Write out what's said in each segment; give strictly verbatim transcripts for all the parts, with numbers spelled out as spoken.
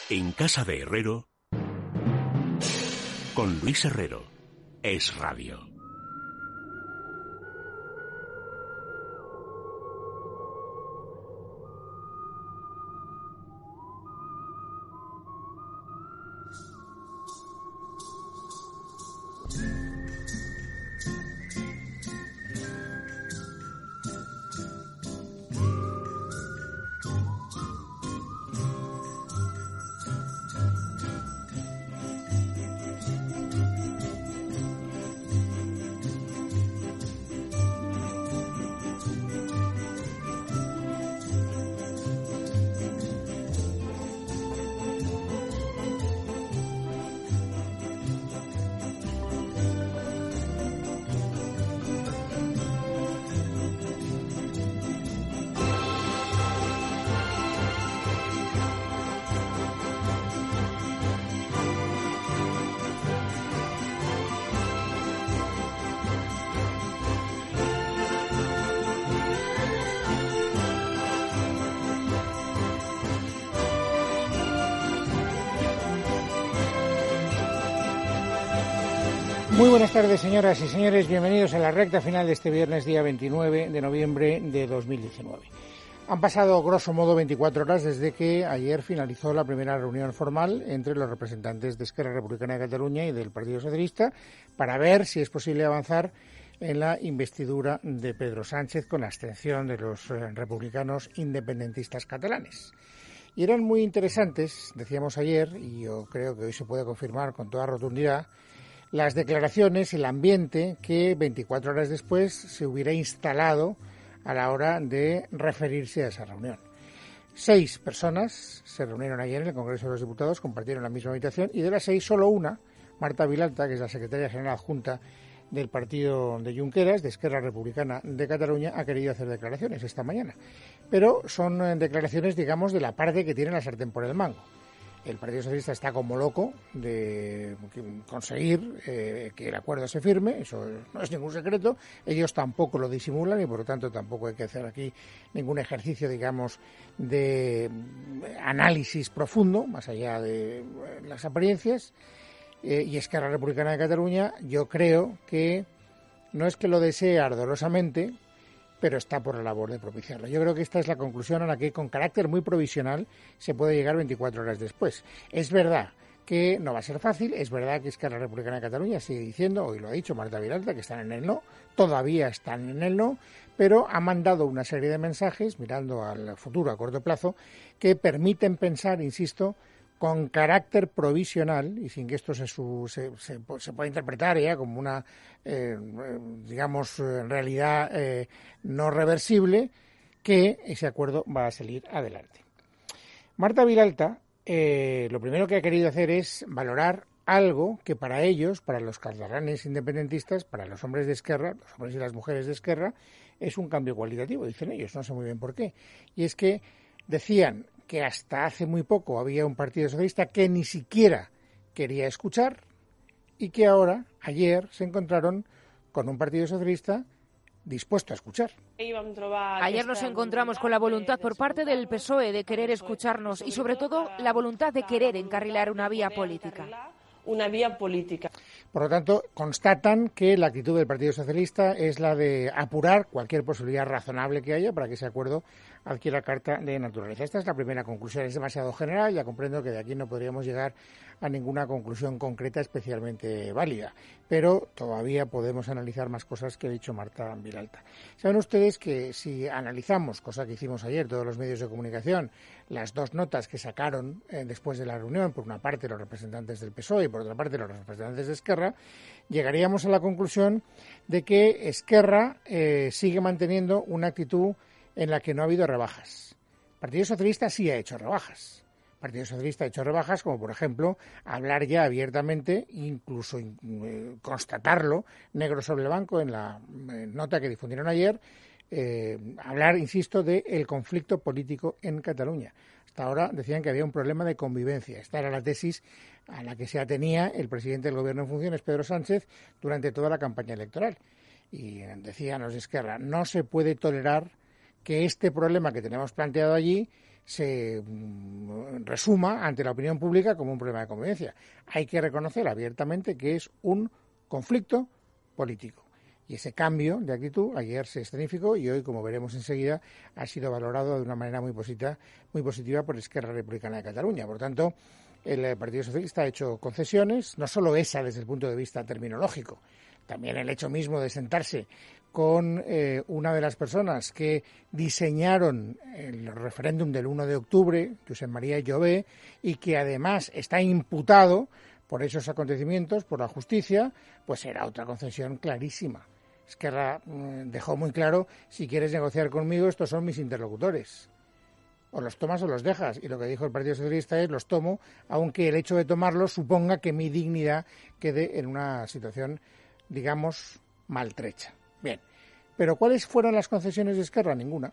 En casa de Herrero, con Luis Herrero, Es Radio. Muy buenas tardes, señoras y señores. Bienvenidos a la recta final de este viernes, día veintinueve de noviembre de dos mil diecinueve. Han pasado, grosso modo, veinticuatro horas desde que ayer finalizó la primera reunión formal entre los representantes de Esquerra Republicana de Cataluña y del Partido Socialista para ver si es posible avanzar en la investidura de Pedro Sánchez con la abstención de los eh, republicanos independentistas catalanes. Y eran muy interesantes, decíamos ayer, y yo creo que hoy se puede confirmar con toda rotundidad, las declaraciones, el ambiente que veinticuatro horas después se hubiera instalado a la hora de referirse a esa reunión. Seis personas se reunieron ayer en el Congreso de los Diputados, compartieron la misma habitación, y de las seis solo una, Marta Vilalta, que es la secretaria general adjunta del partido de Junqueras, de Esquerra Republicana de Cataluña, ha querido hacer declaraciones esta mañana. Pero son eh, declaraciones, digamos, de la parte que tiene la sartén por el mango. El Partido Socialista está como loco de conseguir eh, que el acuerdo se firme, eso no es ningún secreto, ellos tampoco lo disimulan y por lo tanto tampoco hay que hacer aquí ningún ejercicio, digamos, de análisis profundo, más allá de las apariencias. Eh, y Esquerra Republicana de Cataluña, yo creo que no es que lo desee ardorosamente, pero está por la labor de propiciarlo. Yo creo que esta es la conclusión a la que, con carácter muy provisional, se puede llegar veinticuatro horas después. Es verdad que no va a ser fácil, es verdad que Esquerra Republicana de Cataluña sigue diciendo, hoy lo ha dicho Marta Vilalta, que están en el no, todavía están en el no, pero ha mandado una serie de mensajes, mirando al futuro a corto plazo, que permiten pensar, insisto, con carácter provisional, y sin que esto se, su, se, se, se pueda interpretar ya como una, eh, digamos, realidad eh, no reversible, que ese acuerdo va a salir adelante. Marta Vilalta, eh, lo primero que ha querido hacer es valorar algo que para ellos, para los catalanes independentistas, para los hombres de Esquerra, los hombres y las mujeres de Esquerra, es un cambio cualitativo, dicen ellos, no sé muy bien por qué. Y es que decían que hasta hace muy poco había un Partido Socialista que ni siquiera quería escuchar y que ahora, ayer, se encontraron con un Partido Socialista dispuesto a escuchar. Ayer nos encontramos con la voluntad por parte del P S O E de querer escucharnos y, sobre todo, la voluntad de querer encarrilar una vía política. Una vía política. Por lo tanto, constatan que la actitud del Partido Socialista es la de apurar cualquier posibilidad razonable que haya para que ese acuerdo adquiera carta de naturaleza. Esta es la primera conclusión, es demasiado general, ya comprendo que de aquí no podríamos llegar a ninguna conclusión concreta especialmente válida, pero todavía podemos analizar más cosas que ha dicho Marta Vilalta. Saben ustedes que si analizamos, cosa que hicimos ayer todos los medios de comunicación, las dos notas que sacaron eh, después de la reunión, por una parte los representantes del P S O E y por otra parte los representantes de Esquerra, llegaríamos a la conclusión de que Esquerra eh, sigue manteniendo una actitud en la que no ha habido rebajas. El Partido Socialista sí ha hecho rebajas. El Partido Socialista ha hecho rebajas, como por ejemplo hablar ya abiertamente, incluso eh, constatarlo negro sobre el blanco en la eh, nota que difundieron ayer, eh, hablar, insisto, del conflicto político en Cataluña. Hasta ahora decían que había un problema de convivencia. Esta era la tesis a la que se atenía el presidente del Gobierno en funciones, Pedro Sánchez, durante toda la campaña electoral. Y decían los de Esquerra, no se puede tolerar que este problema que tenemos planteado allí se mm, resuma ante la opinión pública como un problema de convivencia. Hay que reconocer abiertamente que es un conflicto político. Y ese cambio de actitud ayer se escenificó y hoy, como veremos enseguida, ha sido valorado de una manera muy positiva, muy positiva por Esquerra Republicana de Cataluña. Por tanto, el Partido Socialista ha hecho concesiones, no solo esa desde el punto de vista terminológico, también el hecho mismo de sentarse con eh, una de las personas que diseñaron el referéndum del uno de octubre, Josep María Jové, y que además está imputado por esos acontecimientos, por la justicia, pues era otra concesión clarísima. Esquerra dejó muy claro, si quieres negociar conmigo, estos son mis interlocutores. O los tomas o los dejas. Y lo que dijo el Partido Socialista es, los tomo, aunque el hecho de tomarlos suponga que mi dignidad quede en una situación, digamos, maltrecha. Bien, pero ¿cuáles fueron las concesiones de Esquerra? Ninguna.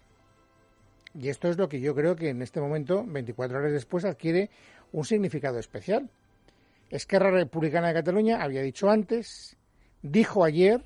Y esto es lo que yo creo que en este momento, veinticuatro horas después, adquiere un significado especial. Esquerra Republicana de Cataluña había dicho antes, dijo ayer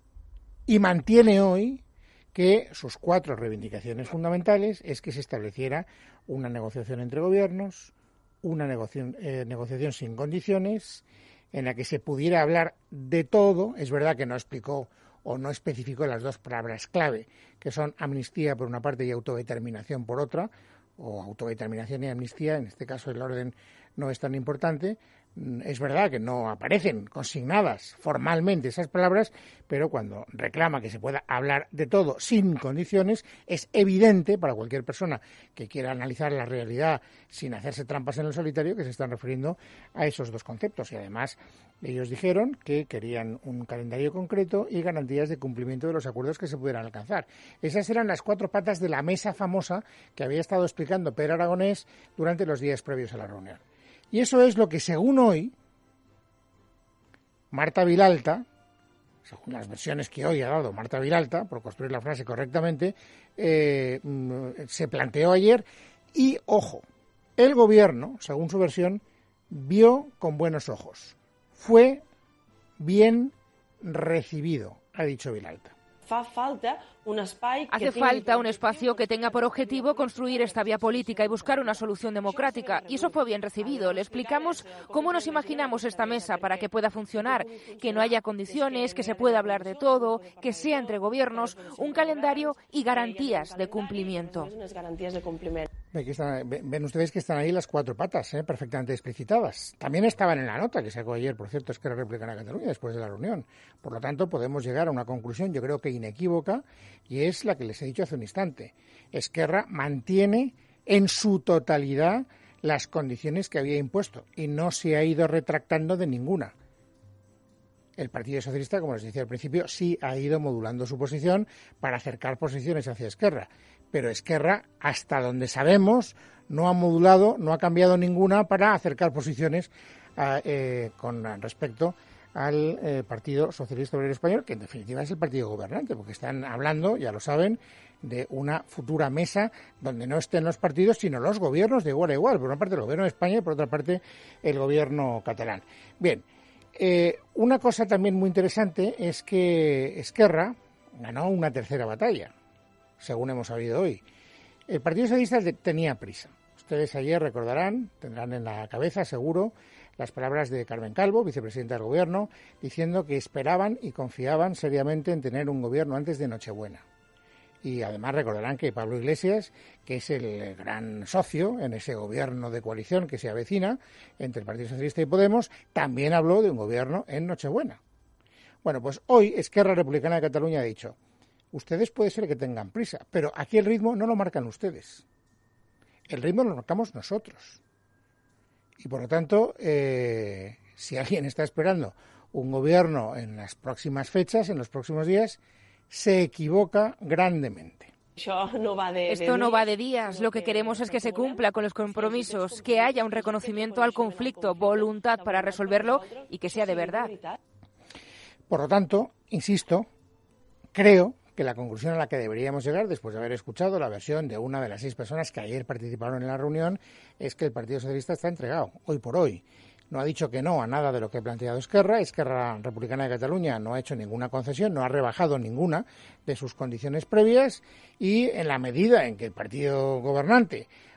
y mantiene hoy que sus cuatro reivindicaciones fundamentales es que se estableciera una negociación entre gobiernos, una negociación, eh, negociación sin condiciones, en la que se pudiera hablar de todo. Es verdad que no explicó o no especificó las dos palabras clave, que son amnistía por una parte y autodeterminación por otra, o autodeterminación y amnistía, en este caso el orden no es tan importante. Es verdad que no aparecen consignadas formalmente esas palabras, pero cuando reclama que se pueda hablar de todo sin condiciones, es evidente para cualquier persona que quiera analizar la realidad sin hacerse trampas en el solitario que se están refiriendo a esos dos conceptos. Y además ellos dijeron que querían un calendario concreto y garantías de cumplimiento de los acuerdos que se pudieran alcanzar. Esas eran las cuatro patas de la mesa famosa que había estado explicando Pere Aragonés durante los días previos a la reunión. Y eso es lo que, según hoy, Marta Vilalta, según las versiones que hoy ha dado Marta Vilalta, por construir la frase correctamente, eh, se planteó ayer y, ojo, el gobierno, según su versión, vio con buenos ojos. Fue bien recibido, ha dicho Vilalta. Fa falta un espai Hace falta un espacio que tenga por objetivo construir esta vía política y buscar una solución democrática. Y eso fue bien recibido. Le explicamos cómo nos imaginamos esta mesa para que pueda funcionar, que no haya condiciones, que se pueda hablar de todo, que sea entre gobiernos, un calendario y garantías de cumplimiento. Aquí están, ven ustedes que están ahí las cuatro patas, ¿eh? perfectamente explicitadas. También estaban en la nota que sacó ayer, por cierto, Esquerra Republicana de Cataluña después de la reunión. Por lo tanto, podemos llegar a una conclusión, yo creo que inequívoca, y es la que les he dicho hace un instante. Esquerra mantiene en su totalidad las condiciones que había impuesto y no se ha ido retractando de ninguna. El Partido Socialista, como les decía al principio, sí ha ido modulando su posición para acercar posiciones hacia Esquerra. Pero Esquerra, hasta donde sabemos, no ha modulado, no ha cambiado ninguna para acercar posiciones a, eh, con respecto al eh, Partido Socialista Obrero Español, que en definitiva es el partido gobernante, porque están hablando, ya lo saben, de una futura mesa donde no estén los partidos, sino los gobiernos de igual a igual. Por una parte el gobierno de España y por otra parte el gobierno catalán. Bien, eh, una cosa también muy interesante es que Esquerra ganó una tercera batalla, según hemos sabido hoy. El Partido Socialista tenía prisa. Ustedes ayer recordarán, tendrán en la cabeza seguro, las palabras de Carmen Calvo, vicepresidenta del Gobierno, diciendo que esperaban y confiaban seriamente en tener un gobierno antes de Nochebuena. Y además recordarán que Pablo Iglesias, que es el gran socio en ese gobierno de coalición que se avecina entre el Partido Socialista y Podemos, también habló de un gobierno en Nochebuena. Bueno, pues hoy Esquerra Republicana de Cataluña ha dicho: ustedes puede ser que tengan prisa, pero aquí el ritmo no lo marcan ustedes. El ritmo lo marcamos nosotros. Y por lo tanto, eh, si alguien está esperando un gobierno en las próximas fechas, en los próximos días, se equivoca grandemente. No va de, Esto de no va de días. Lo que queremos es que se cumpla con los compromisos, que haya un reconocimiento al conflicto, voluntad para resolverlo y que sea de verdad. Por lo tanto, insisto, creo que la conclusión a la que deberíamos llegar, después de haber escuchado la versión de una de las seis personas que ayer participaron en la reunión, es que el Partido Socialista está entregado, hoy por hoy. No ha dicho que no a nada de lo que ha planteado Esquerra. Esquerra Republicana de Cataluña no ha hecho ninguna concesión, no ha rebajado ninguna de sus condiciones previas, y en la medida en que el partido gobernante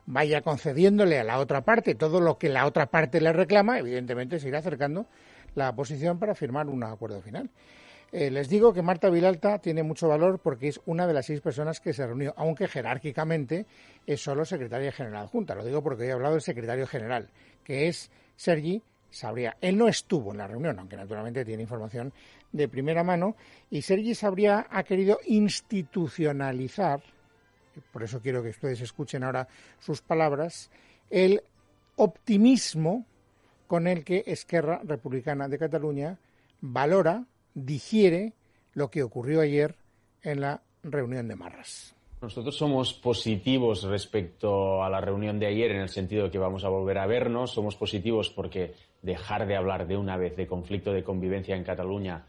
vaya concediéndole a la otra parte todo lo que la otra parte le reclama, evidentemente se irá acercando la posición para firmar un acuerdo final. Eh, les digo que Marta Vilalta tiene mucho valor porque es una de las seis personas que se reunió, aunque jerárquicamente es solo secretaria general adjunta. Lo digo porque he hablado del secretario general, que es Sergi Sabrià. Él no estuvo en la reunión, aunque naturalmente tiene información de primera mano, y Sergi Sabrià ha querido institucionalizar, por eso quiero que ustedes escuchen ahora sus palabras, el optimismo con el que Esquerra Republicana de Cataluña valora, digiere lo que ocurrió ayer en la reunión de Marras. Nosotros somos positivos respecto a la reunión de ayer en el sentido de que vamos a volver a vernos. Somos positivos porque dejar de hablar de una vez de conflicto de convivencia en Cataluña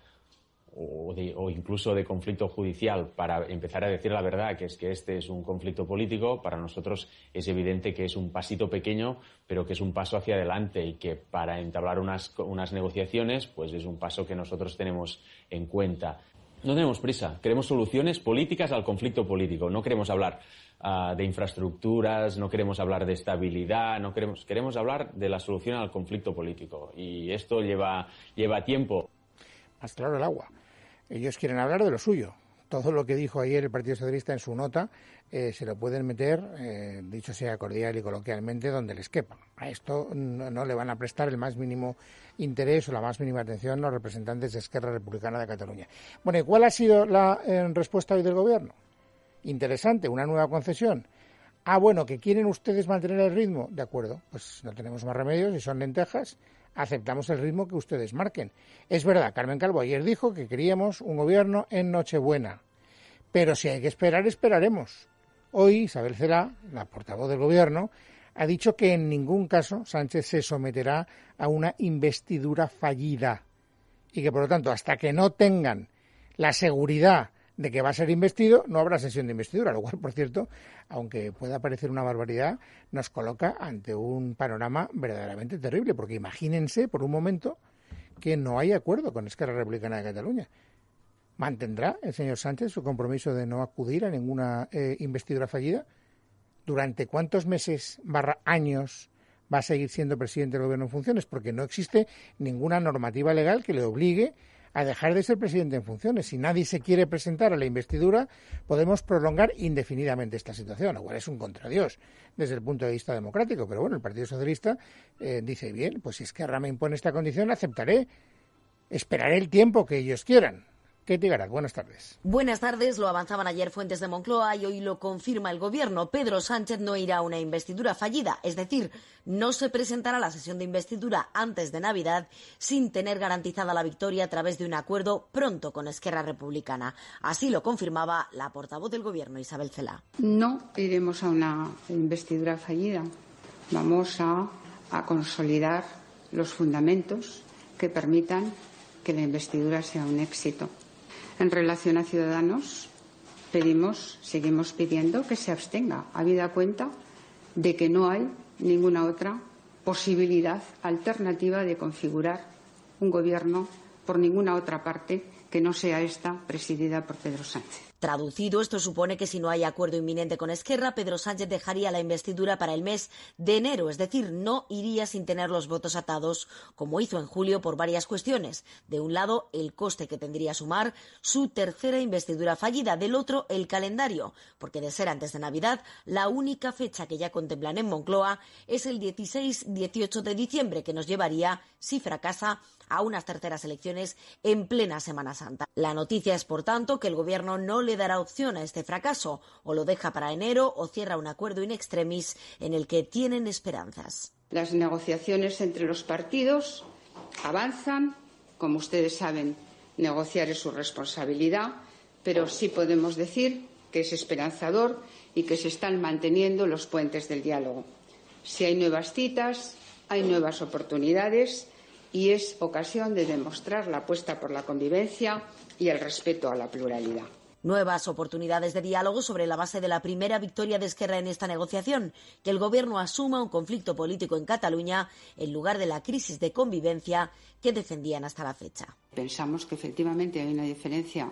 o, de, o incluso de conflicto judicial para empezar a decir la verdad, que es que este es un conflicto político, para nosotros es evidente que es un pasito pequeño, pero que es un paso hacia adelante y que para entablar unas, unas negociaciones pues es un paso que nosotros tenemos en cuenta. No tenemos prisa, queremos soluciones políticas al conflicto político, no queremos hablar uh, de infraestructuras, no queremos hablar de estabilidad, no queremos, queremos hablar de la solución al conflicto político y esto lleva, lleva tiempo. Más claro el agua. Ellos quieren hablar de lo suyo. Todo lo que dijo ayer el Partido Socialista en su nota eh, se lo pueden meter, eh, dicho sea cordial y coloquialmente, donde les quepa. A esto no, no le van a prestar el más mínimo interés o la más mínima atención los representantes de Esquerra Republicana de Cataluña. Bueno, ¿y cuál ha sido la eh, respuesta hoy del Gobierno? Interesante, una nueva concesión. Ah, bueno, que quieren ustedes mantener el ritmo. De acuerdo, pues no tenemos más remedios, si son lentejas, aceptamos el ritmo que ustedes marquen. Es verdad, Carmen Calvo ayer dijo que queríamos un gobierno en Nochebuena, pero si hay que esperar, esperaremos. Hoy Isabel Celaá, la portavoz del Gobierno, ha dicho que en ningún caso Sánchez se someterá a una investidura fallida y que, por lo tanto, hasta que no tengan la seguridad de que va a ser investido, no habrá sesión de investidura, lo cual, por cierto, aunque pueda parecer una barbaridad, nos coloca ante un panorama verdaderamente terrible, porque imagínense por un momento que no hay acuerdo con Esquerra Republicana de Cataluña. ¿Mantendrá el señor Sánchez su compromiso de no acudir a ninguna eh, investidura fallida? ¿Durante cuántos meses barra años va a seguir siendo presidente del Gobierno en funciones? Porque no existe ninguna normativa legal que le obligue a dejar de ser presidente en funciones. Si nadie se quiere presentar a la investidura, podemos prolongar indefinidamente esta situación, lo cual es un contradios desde el punto de vista democrático. Pero bueno, el Partido Socialista eh, dice, bien, pues si Esquerra me impone esta condición, aceptaré, esperaré el tiempo que ellos quieran. Ketty Garat, buenas tardes. Buenas tardes. Lo avanzaban ayer fuentes de Moncloa y hoy lo confirma el Gobierno. Pedro Sánchez no irá a una investidura fallida, es decir, no se presentará a la sesión de investidura antes de Navidad sin tener garantizada la victoria a través de un acuerdo pronto con Esquerra Republicana. Así lo confirmaba la portavoz del Gobierno, Isabel Celaá. No iremos a una investidura fallida. Vamos a, a consolidar los fundamentos que permitan que la investidura sea un éxito. En relación a Ciudadanos, pedimos, seguimos pidiendo que se abstenga, habida cuenta de que no hay ninguna otra posibilidad alternativa de configurar un gobierno por ninguna otra parte que no sea esta presidida por Pedro Sánchez. Traducido, esto supone que si no hay acuerdo inminente con Esquerra, Pedro Sánchez dejaría la investidura para el mes de enero, es decir, no iría sin tener los votos atados, como hizo en julio por varias cuestiones. De un lado, el coste que tendría sumar su tercera investidura fallida, del otro, el calendario, porque de ser antes de Navidad, la única fecha que ya contemplan en Moncloa es el dieciséis dieciocho de diciembre, que nos llevaría, si fracasa, a unas terceras elecciones en plena Semana Santa. La noticia es, por tanto, que el Gobierno no le dará opción a este fracaso, o lo deja para enero o cierra un acuerdo in extremis en el que tienen esperanzas. Las negociaciones entre los partidos avanzan. Como ustedes saben, negociar es su responsabilidad, pero sí podemos decir que es esperanzador y que se están manteniendo los puentes del diálogo. Si hay nuevas citas, hay nuevas oportunidades y es ocasión de demostrar la apuesta por la convivencia y el respeto a la pluralidad. Nuevas oportunidades de diálogo sobre la base de la primera victoria de Esquerra en esta negociación, que el Gobierno asuma un conflicto político en Cataluña en lugar de la crisis de convivencia que defendían hasta la fecha. Pensamos que efectivamente hay una diferencia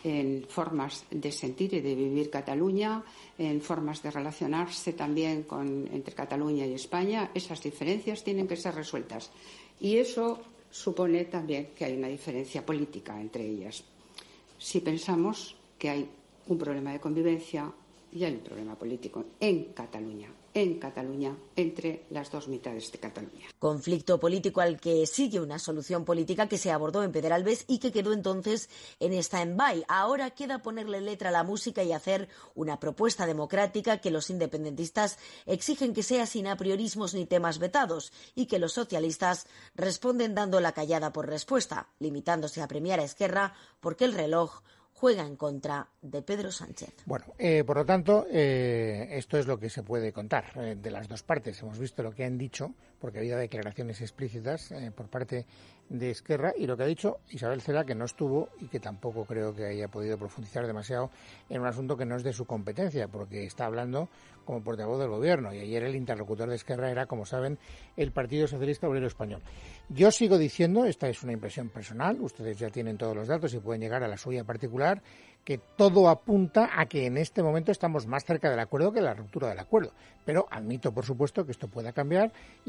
en formas de sentir y de vivir Cataluña, en formas de relacionarse también con, entre Cataluña y España. Esas diferencias tienen que ser resueltas. Y eso supone también que hay una diferencia política entre ellas. Si pensamos que hay un problema de convivencia y hay un problema político en Cataluña, en Cataluña, entre las dos mitades de Cataluña. Conflicto político al que sigue una solución política que se abordó en Pedralbes y que quedó entonces en stand-by. Ahora queda ponerle letra a la música y hacer una propuesta democrática que los independentistas exigen que sea sin apriorismos ni temas vetados y que los socialistas responden dando la callada por respuesta, limitándose a premiar a Esquerra porque el reloj juega en contra de Pedro Sánchez. Bueno, eh, por lo tanto, eh, esto es lo que se puede contar eh, de las dos partes. Hemos visto lo que han dicho, porque ha habido declaraciones explícitas eh, por parte de Esquerra, y lo que ha dicho Isabel Cela, que no estuvo y que tampoco creo que haya podido profundizar demasiado en un asunto que no es de su competencia, porque está hablando como portavoz del Gobierno, y ayer el interlocutor de Esquerra era, como saben, el Partido Socialista Obrero Español. Yo sigo diciendo, esta es una impresión personal, ustedes ya tienen todos los datos y pueden llegar a la suya particular, que todo apunta a que en este momento estamos más cerca del acuerdo que de la ruptura del acuerdo. Pero admito, por supuesto, que esto pueda cambiar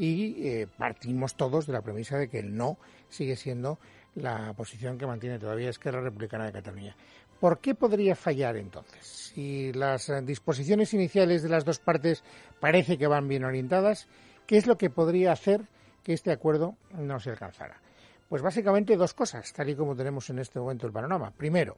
y eh, partimos todos de la premisa de que el no sigue siendo la posición que mantiene todavía Esquerra Republicana de Cataluña. ¿Por qué podría fallar entonces? Si las disposiciones iniciales de las dos partes parece que van bien orientadas, ¿qué es lo que podría hacer que este acuerdo no se alcanzara? Pues básicamente dos cosas, tal y como tenemos en este momento el panorama. Primero,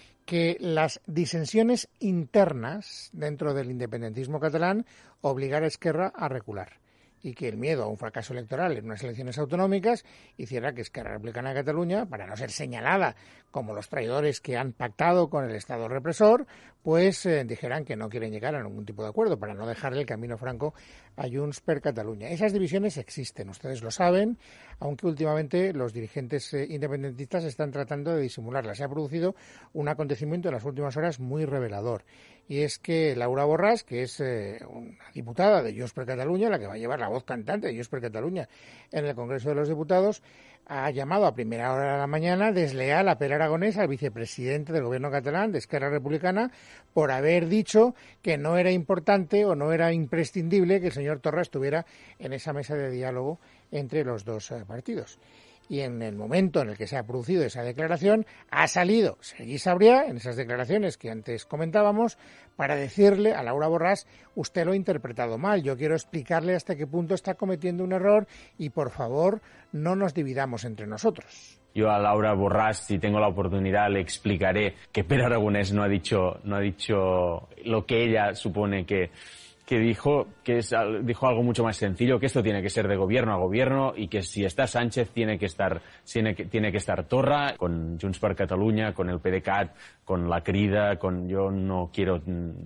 que las disensiones internas dentro del independentismo catalán obligara a Esquerra a recular, y que el miedo a un fracaso electoral en unas elecciones autonómicas hiciera que Esquerra Republicana de Cataluña, para no ser señalada como los traidores que han pactado con el Estado represor, pues eh, dijeran que no quieren llegar a ningún tipo de acuerdo para no dejarle el camino franco a Junts per Catalunya. Esas divisiones existen, ustedes lo saben, aunque últimamente los dirigentes eh, independentistas están tratando de disimularlas. Se ha producido un acontecimiento en las últimas horas muy revelador, y es que Laura Borràs, que es eh, una diputada de Junts per Catalunya, la que va a llevar la voz cantante de Junts per Catalunya en el Congreso de los Diputados, ha llamado a primera hora de la mañana desleal a Pere Aragonès, al vicepresidente del Gobierno catalán de Esquerra Republicana, por haber dicho que no era importante o no era imprescindible que el señor Torra estuviera en esa mesa de diálogo entre los dos eh, partidos. Y en el momento en el que se ha producido esa declaración, ha salido Sergi Sabrià, en esas declaraciones que antes comentábamos, para decirle a Laura Borràs: usted lo ha interpretado mal, yo quiero explicarle hasta qué punto está cometiendo un error y, por favor, no nos dividamos entre nosotros. Yo a Laura Borràs, si tengo la oportunidad, le explicaré que Pere Aragonès no ha dicho, no ha dicho lo que ella supone que... que dijo que es, dijo algo mucho más sencillo, que esto tiene que ser de gobierno a gobierno y que si está Sánchez tiene que estar tiene que, tiene que estar Torra, con Junts per Catalunya, con el PDeCAT, con la Crida, con yo no quiero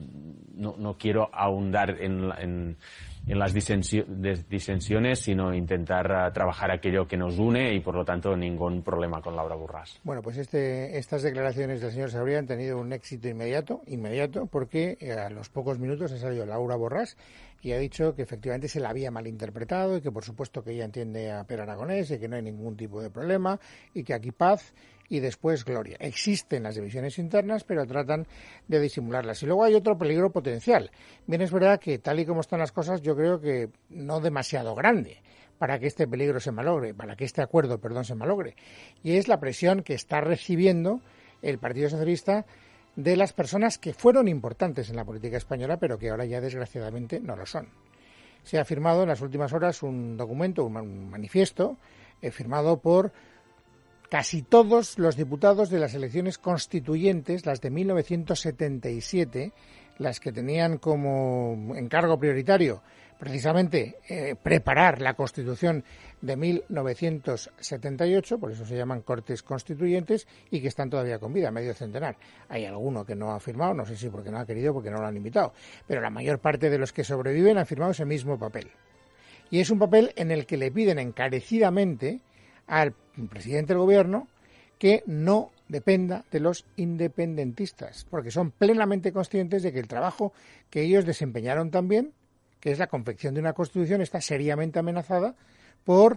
no, no quiero ahondar en, en, en las disensiones, sino intentar uh, trabajar aquello que nos une y, por lo tanto, ningún problema con Laura Borràs. Bueno, pues este, estas declaraciones del señor Sabrià han tenido un éxito inmediato, inmediato, porque a los pocos minutos ha salido Laura Borràs y ha dicho que efectivamente se la había malinterpretado y que, por supuesto, que ella entiende a Pere Aragonès y que no hay ningún tipo de problema y que aquí paz y después gloria. Existen las divisiones internas, pero tratan de disimularlas. Y luego hay otro peligro potencial. Bien, es verdad que tal y como están las cosas, yo creo que no demasiado grande para que este peligro se malogre, para que este acuerdo, perdón, se malogre. Y es la presión que está recibiendo el Partido Socialista de las personas que fueron importantes en la política española, pero que ahora ya desgraciadamente no lo son. Se ha firmado en las últimas horas un documento, un manifiesto, eh, firmado por casi todos los diputados de las elecciones constituyentes, las de mil novecientos setenta y siete, las que tenían como encargo prioritario precisamente eh, preparar la Constitución de mil novecientos setenta y ocho, por eso se llaman Cortes Constituyentes, y que están todavía con vida, medio centenar. Hay alguno que no ha firmado, no sé si porque no ha querido, porque no lo han invitado, pero la mayor parte de los que sobreviven han firmado ese mismo papel. Y es un papel en el que le piden encarecidamente al presidente del Gobierno que no dependa de los independentistas, porque son plenamente conscientes de que el trabajo que ellos desempeñaron también, que es la confección de una Constitución, está seriamente amenazada por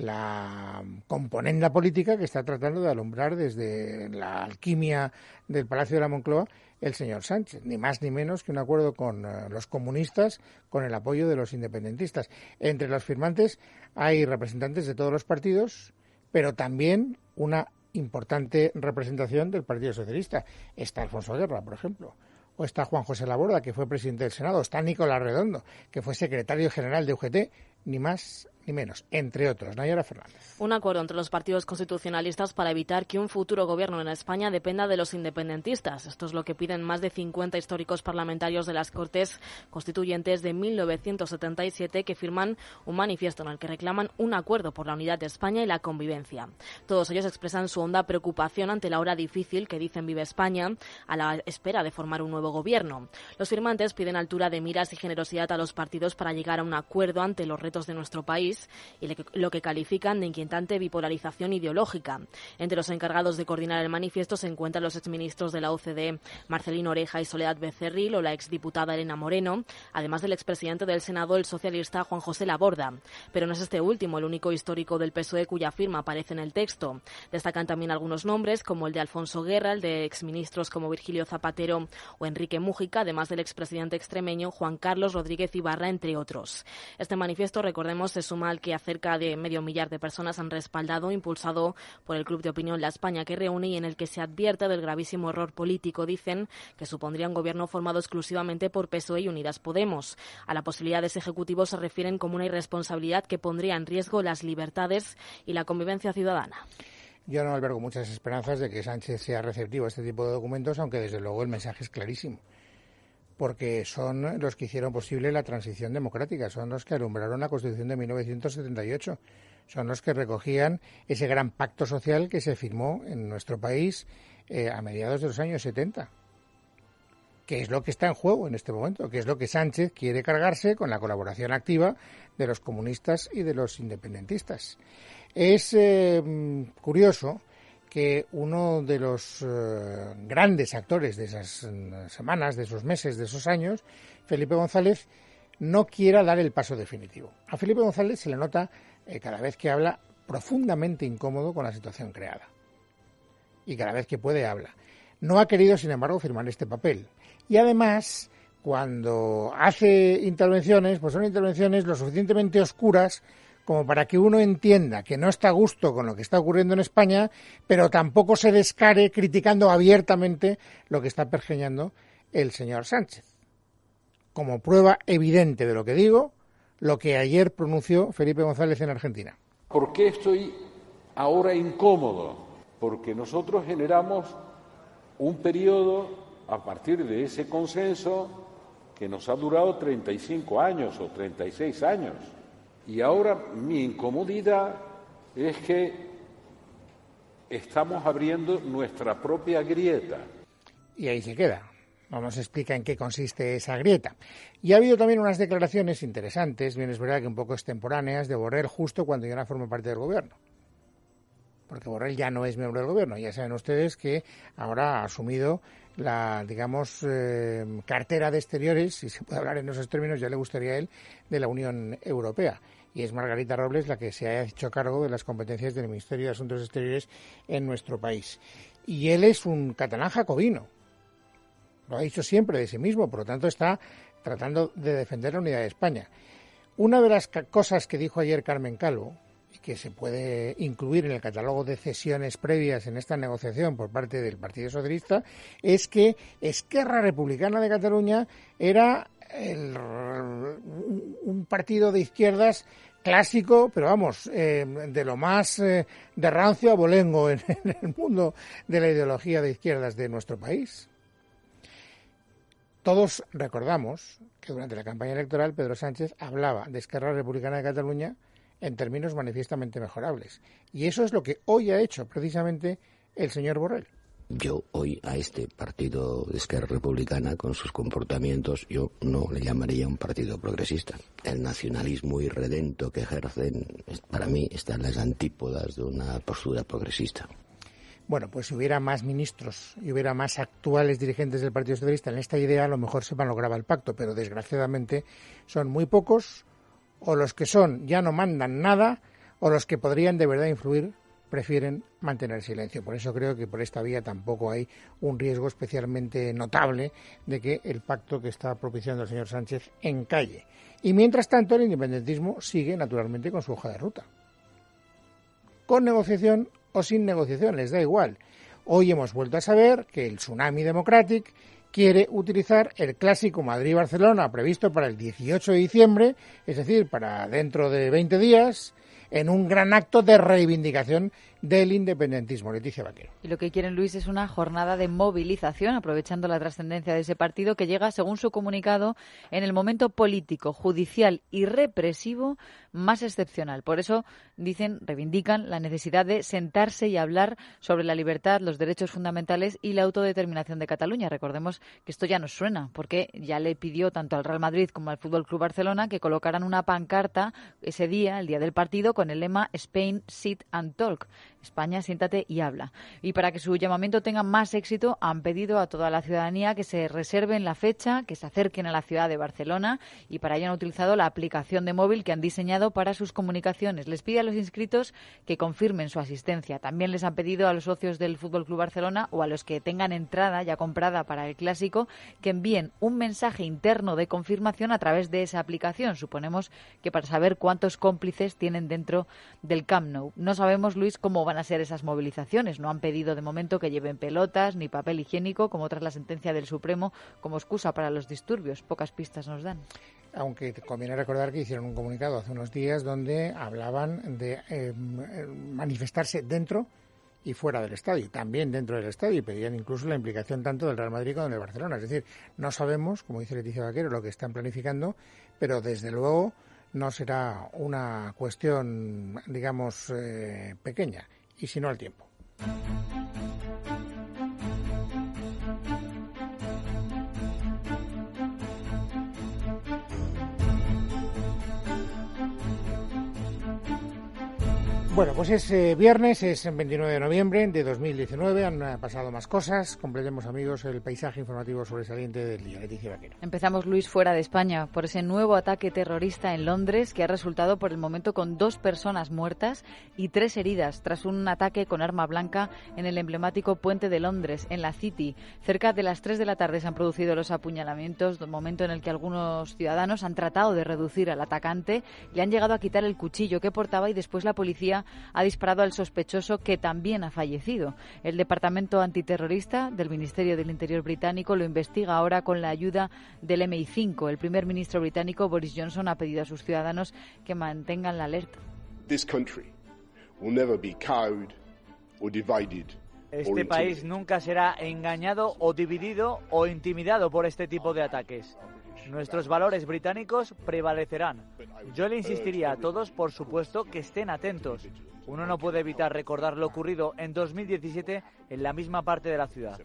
la componenda política que está tratando de alumbrar desde la alquimia del Palacio de la Moncloa el señor Sánchez, ni más ni menos que un acuerdo con uh, los comunistas con el apoyo de los independentistas. Entre los firmantes hay representantes de todos los partidos, pero también una importante representación del Partido Socialista. Está Alfonso Guerra, por ejemplo, o está Juan José Laborda, que fue presidente del Senado, o está Nicolás Redondo, que fue secretario general de U G T, ni más ni menos, entre otros. Nayara Fernández. Un acuerdo entre los partidos constitucionalistas para evitar que un futuro gobierno en España dependa de los independentistas. Esto es lo que piden más de cincuenta históricos parlamentarios de las Cortes Constituyentes de mil novecientos setenta y siete que firman un manifiesto en el que reclaman un acuerdo por la unidad de España y la convivencia. Todos ellos expresan su honda preocupación ante la hora difícil que dicen vive España a la espera de formar un nuevo gobierno. Los firmantes piden altura de miras y generosidad a los partidos para llegar a un acuerdo ante los retos de nuestro país y lo que califican de inquietante bipolarización ideológica. Entre los encargados de coordinar el manifiesto se encuentran los exministros de la O C D, Marcelino Oreja y Soledad Becerril, o la exdiputada Elena Moreno, además del expresidente del Senado, el socialista Juan José Laborda. Pero no es este último el único histórico del P S O E cuya firma aparece en el texto. Destacan también algunos nombres, como el de Alfonso Guerra, el de exministros como Virgilio Zapatero o Enrique Mújica, además del expresidente extremeño Juan Carlos Rodríguez Ibarra, entre otros. Este manifiesto, recordemos, se suma al que a cerca de medio millar de personas han respaldado, impulsado por el Club de Opinión La España que reúne, y en el que se advierte del gravísimo error político, dicen, que supondría un gobierno formado exclusivamente por P S O E y Unidas Podemos. A la posibilidad de ese ejecutivo se refieren como una irresponsabilidad que pondría en riesgo las libertades y la convivencia ciudadana. Yo no albergo muchas esperanzas de que Sánchez sea receptivo a este tipo de documentos, aunque desde luego el mensaje es clarísimo, porque son los que hicieron posible la transición democrática, son los que alumbraron la Constitución de mil novecientos setenta y ocho, son los que recogían ese gran pacto social que se firmó en nuestro país eh, a mediados de los años setenta, que es lo que está en juego en este momento, que es lo que Sánchez quiere cargarse con la colaboración activa de los comunistas y de los independentistas. Es eh, curioso que uno de los eh, grandes actores de esas uh, semanas, de esos meses, de esos años, Felipe González, no quiera dar el paso definitivo. A Felipe González se le nota eh, cada vez que habla profundamente incómodo con la situación creada. Y cada vez que puede habla. No ha querido, sin embargo, firmar este papel. Y además, cuando hace intervenciones, pues son intervenciones lo suficientemente oscuras como para que uno entienda que no está a gusto con lo que está ocurriendo en España, pero tampoco se descare criticando abiertamente lo que está pergeñando el señor Sánchez. Como prueba evidente de lo que digo, lo que ayer pronunció Felipe González en Argentina. ¿Por qué estoy ahora incómodo? Porque nosotros generamos un periodo a partir de ese consenso que nos ha durado treinta y cinco años o treinta y seis años. Y ahora mi incomodidad es que estamos abriendo nuestra propia grieta. Y ahí se queda. No nos explica en qué consiste esa grieta. Y ha habido también unas declaraciones interesantes, bien es verdad que un poco extemporáneas, de Borrell justo cuando ya no forma parte del gobierno. Porque Borrell ya no es miembro del gobierno. Ya saben ustedes que ahora ha asumido la, digamos, eh, cartera de exteriores, si se puede hablar en esos términos, ya le gustaría a él, de la Unión Europea. Y es Margarita Robles la que se ha hecho cargo de las competencias del Ministerio de Asuntos Exteriores en nuestro país. Y él es un catalán jacobino. Lo ha dicho siempre de sí mismo, por lo tanto está tratando de defender la unidad de España. Una de las cosas que dijo ayer Carmen Calvo, y que se puede incluir en el catálogo de cesiones previas en esta negociación por parte del Partido Socialista, es que Esquerra Republicana de Cataluña era el, un partido de izquierdas clásico, pero vamos, eh, de lo más eh, de rancio a abolengo en, en el mundo de la ideología de izquierdas de nuestro país. Todos recordamos que durante la campaña electoral Pedro Sánchez hablaba de Esquerra Republicana de Cataluña en términos manifiestamente mejorables. Y eso es lo que hoy ha hecho precisamente el señor Borrell. Yo hoy a este partido de Esquerra Republicana, con sus comportamientos, yo no le llamaría un partido progresista. El nacionalismo irredento que ejercen, para mí, está en las antípodas de una postura progresista. Bueno, pues si hubiera más ministros y hubiera más actuales dirigentes del Partido Socialista en esta idea, a lo mejor se malograba el pacto, pero desgraciadamente son muy pocos, o los que son ya no mandan nada, o los que podrían de verdad influir prefieren mantener silencio. Por eso creo que por esta vía tampoco hay un riesgo especialmente notable de que el pacto que está propiciando el señor Sánchez encalle. Y mientras tanto el independentismo sigue naturalmente con su hoja de ruta. Con negociación o sin negociación, les da igual. Hoy hemos vuelto a saber que el Tsunami Democratic quiere utilizar el clásico Madrid-Barcelona previsto para el dieciocho de diciembre, es decir, para dentro de veinte días, en un gran acto de reivindicación del independentismo. Leticia Vaquero. Y lo que quieren, Luis, es una jornada de movilización, aprovechando la trascendencia de ese partido que llega, según su comunicado, en el momento político, judicial y represivo más excepcional. Por eso, dicen, reivindican la necesidad de sentarse y hablar sobre la libertad, los derechos fundamentales y la autodeterminación de Cataluña. Recordemos que esto ya nos suena, porque ya le pidió tanto al Real Madrid como al Fútbol Club Barcelona que colocaran una pancarta ese día, el día del partido, con el lema Spain, Sit and Talk. España, siéntate y habla. Y para que su llamamiento tenga más éxito, han pedido a toda la ciudadanía que se reserven la fecha, que se acerquen a la ciudad de Barcelona, y para ello han utilizado la aplicación de móvil que han diseñado para sus comunicaciones. Les pide a los inscritos que confirmen su asistencia. También les han pedido a los socios del Fútbol Club Barcelona o a los que tengan entrada ya comprada para el clásico que envíen un mensaje interno de confirmación a través de esa aplicación. Suponemos que para saber cuántos cómplices tienen dentro del Camp Nou. No sabemos, Luis, cómo van a ser esas movilizaciones. No han pedido de momento que lleven pelotas ni papel higiénico, como tras la sentencia del Supremo, como excusa para los disturbios. Pocas pistas nos dan. Aunque conviene recordar que hicieron un comunicado hace unos días donde hablaban de eh, manifestarse dentro y fuera del estadio, también dentro del estadio, y pedían incluso la implicación tanto del Real Madrid como del Barcelona. Es decir, no sabemos, como dice Leticia Vaquero, lo que están planificando, pero desde luego no será una cuestión, digamos, eh, pequeña, y si no al tiempo. Bueno, pues es eh, viernes, es el veintinueve de noviembre de dos mil diecinueve, han eh, pasado más cosas. Completemos, amigos, el paisaje informativo sobresaliente del día. Leticia Vaquero. Empezamos, Luis, fuera de España, por ese nuevo ataque terrorista en Londres que ha resultado por el momento con dos personas muertas y tres heridas tras un ataque con arma blanca en el emblemático puente de Londres, en la City. Cerca de las tres de la tarde se han producido los apuñalamientos, momento en el que algunos ciudadanos han tratado de reducir al atacante, le han llegado a quitar el cuchillo que portaba y después la policía ha disparado al sospechoso, que también ha fallecido. El Departamento Antiterrorista del Ministerio del Interior británico lo investiga ahora con la ayuda del eme i cinco. El primer ministro británico, Boris Johnson, ha pedido a sus ciudadanos que mantengan la alerta. This country will never be cowed or divided. Este país nunca será engañado o dividido o intimidado por este tipo de ataques. Nuestros valores británicos prevalecerán. Yo le insistiría a todos, por supuesto, que estén atentos. Uno no puede evitar recordar lo ocurrido en dos mil diecisiete en la misma parte de la ciudad.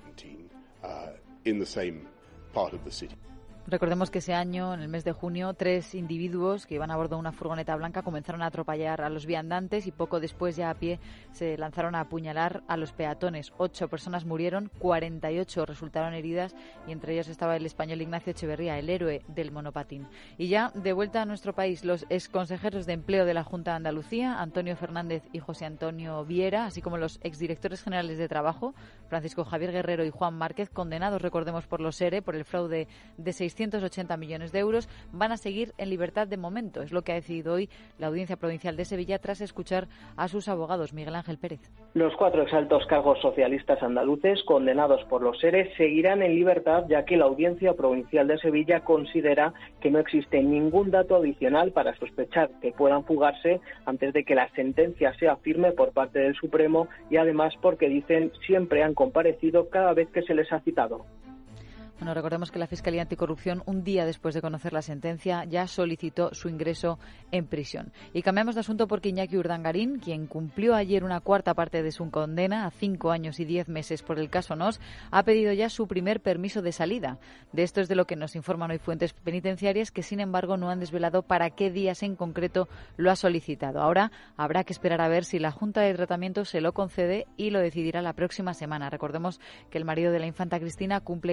Recordemos que ese año, en el mes de junio, tres individuos que iban a bordo de una furgoneta blanca comenzaron a atropellar a los viandantes y poco después, ya a pie, se lanzaron a apuñalar a los peatones. Ocho personas murieron, cuarenta y ocho resultaron heridas y entre ellos estaba el español Ignacio Echeverría, el héroe del monopatín. Y ya, de vuelta a nuestro país, los exconsejeros de empleo de la Junta de Andalucía, Antonio Fernández y José Antonio Viera, así como los exdirectores generales de Trabajo, Francisco Javier Guerrero y Juan Márquez, condenados, recordemos, por los ERE, por el fraude de seiscientos ochenta millones de euros, van a seguir en libertad de momento. Es lo que ha decidido hoy la Audiencia Provincial de Sevilla tras escuchar a sus abogados. Miguel Ángel Pérez. Los cuatro exaltos cargos socialistas andaluces condenados por los ERE seguirán en libertad, ya que la Audiencia Provincial de Sevilla considera que no existe ningún dato adicional para sospechar que puedan fugarse antes de que la sentencia sea firme por parte del Supremo, y además porque, dicen, siempre han comparecido cada vez que se les ha citado. Bueno, recordemos que la Fiscalía Anticorrupción, un día después de conocer la sentencia, ya solicitó su ingreso en prisión. Y cambiamos de asunto porque Iñaki Urdangarín, quien cumplió ayer una cuarta parte de su condena a cinco años y diez meses por el caso Nos, ha pedido ya su primer permiso de salida. De esto es de lo que nos informan hoy fuentes penitenciarias, que sin embargo no han desvelado para qué días en concreto lo ha solicitado. Ahora habrá que esperar a ver si la Junta de Tratamiento se lo concede y lo decidirá la próxima semana. Recordemos que el marido de la infanta Cristina cumple condena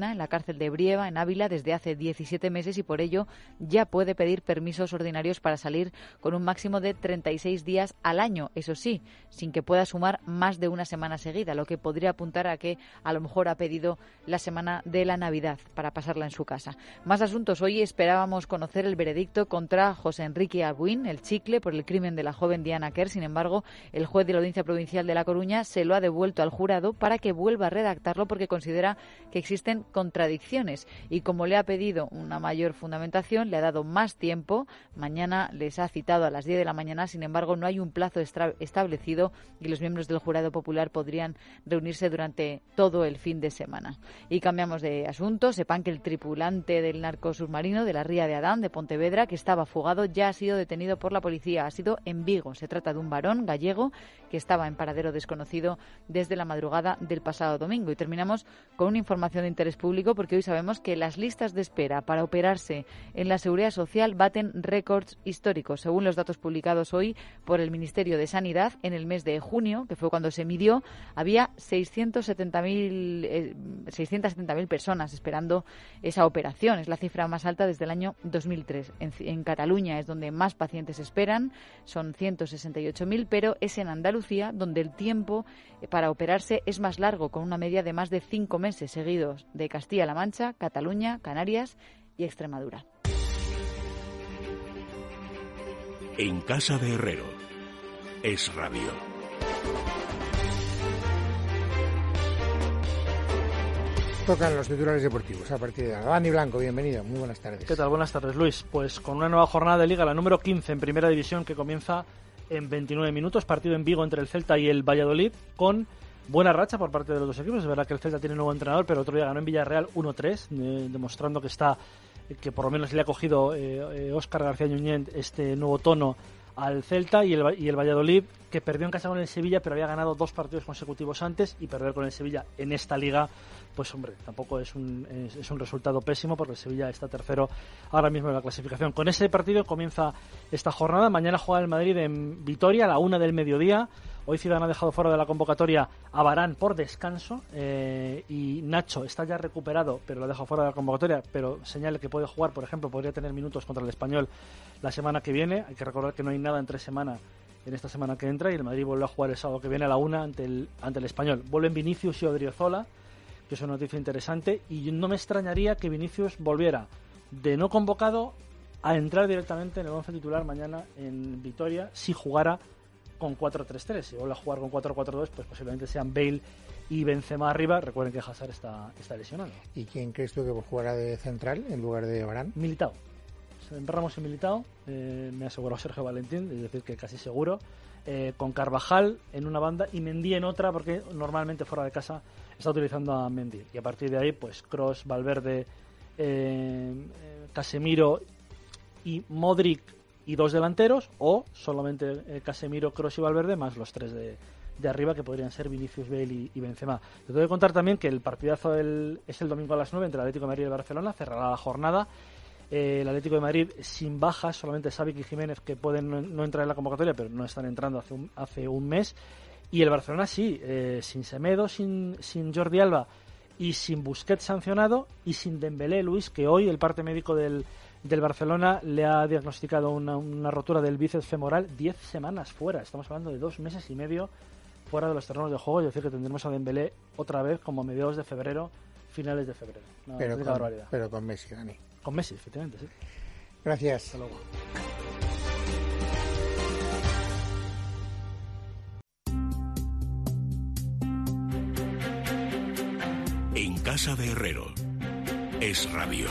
condena en la cárcel de Brieva, en Ávila, desde hace diecisiete meses y por ello ya puede pedir permisos ordinarios para salir con un máximo de treinta y seis días al año, eso sí, sin que pueda sumar más de una semana seguida, lo que podría apuntar a que a lo mejor ha pedido la semana de la Navidad para pasarla en su casa. Más asuntos. Hoy esperábamos conocer el veredicto contra José Enrique Abuin, el Chicle, por el crimen de la joven Diana Quer. Sin embargo, el juez de la Audiencia Provincial de La Coruña se lo ha devuelto al jurado para que vuelva a redactarlo porque considera que existen contradicciones y como le ha pedido una mayor fundamentación, le ha dado más tiempo. Mañana les ha citado a las diez de la mañana, sin embargo, no hay un plazo estra- establecido y los miembros del jurado popular podrían reunirse durante todo el fin de semana. Y cambiamos de asunto. Sepan que el tripulante del narco submarino de la Ría de Adán de Pontevedra, que estaba fugado, ya ha sido detenido por la policía. Ha sido en Vigo. Se trata de un varón gallego que estaba en paradero desconocido desde la madrugada del pasado domingo. Y terminamos con una información de interés público porque hoy sabemos que las listas de espera para operarse en la Seguridad Social baten récords históricos. Según los datos publicados hoy por el Ministerio de Sanidad, en el mes de junio, que fue cuando se midió, había seiscientas setenta mil eh, seiscientas setenta mil personas esperando esa operación. Es la cifra más alta desde el año dos mil tres. En, en Cataluña es donde más pacientes esperan, son ciento sesenta y ocho mil, pero es en Andalucía donde el tiempo para operarse es más largo, con una media de más de cinco meses seguidos de Castilla-La Mancha, Cataluña, Canarias y Extremadura. En casa de Herrero. Es Radio. Tocan los titulares deportivos a partir de ahora. Dani Blanco, bienvenido. Muy buenas tardes. ¿Qué tal? Buenas tardes, Luis. Pues con una nueva jornada de Liga, la número quince en Primera División, que comienza en veintinueve minutos. Partido en Vigo entre el Celta y el Valladolid, con buena racha por parte de los dos equipos. Es verdad que el Celta tiene nuevo entrenador, pero otro día ganó en Villarreal uno tres, eh, demostrando que está que por lo menos le ha cogido eh, eh, Óscar García Ñuñent este nuevo tono al Celta, y el, y el Valladolid, que perdió en casa con el Sevilla, pero había ganado dos partidos consecutivos antes, y perder con el Sevilla en esta liga, pues hombre, tampoco es un, es, es un resultado pésimo, porque el Sevilla está tercero ahora mismo en la clasificación. Con ese partido comienza esta jornada. Mañana juega el Madrid en Vitoria a la una del mediodía. Hoy Zidane ha dejado fuera de la convocatoria a Varane por descanso, eh, y Nacho está ya recuperado, pero lo ha dejado fuera de la convocatoria, pero señala que puede jugar, por ejemplo, podría tener minutos contra el Español la semana que viene. Hay que recordar que no hay nada entre semana en esta semana que entra, y el Madrid vuelve a jugar el sábado que viene a la una ante el, ante el Español. Vuelven Vinicius y Odriozola, que es una noticia interesante, y no me extrañaría que Vinicius volviera de no convocado a entrar directamente en el once titular mañana en Vitoria, si jugara con cuatro tres tres. Si vuelve a jugar con cuatro cuatro dos, pues posiblemente sean Bale y Benzema arriba. Recuerden que Hazard está, está lesionado. ¿Y quién crees tú que jugará de central en lugar de Varane? Militao. Ramos y Militao, eh, me ha asegurado Sergio Valentín, es decir, que casi seguro, eh, con Carvajal en una banda y Mendy en otra, porque normalmente fuera de casa está utilizando a Mendy. Y a partir de ahí, pues Kroos, Valverde, eh, Casemiro y Modric y dos delanteros, o solamente eh, Casemiro, Kroos y Valverde, más los tres de, de arriba, que podrían ser Vinicius, Bale y, y Benzema. Te tengo que contar también que el partidazo del, es el domingo a las nueve entre el Atlético de Madrid y el Barcelona, cerrará la jornada. Eh, el Atlético de Madrid sin bajas, solamente Savic y Jiménez, que pueden no, no entrar en la convocatoria, pero no están entrando hace un, hace un mes. Y el Barcelona sí, eh, sin Semedo, sin, sin Jordi Alba y sin Busquets sancionado, y sin Dembélé, Luis, que hoy el parte médico del, del Barcelona le ha diagnosticado una, una rotura del bíceps femoral, diez semanas fuera. Estamos hablando de dos meses y medio fuera de los terrenos de juego, es decir, que tendremos a Dembélé otra vez como a mediados de febrero, finales de febrero. Una pero, con, barbaridad. pero con Messi, Dani. Con Messi, efectivamente, sí. Gracias. Hasta luego. En casa de Herrero. Es Radio.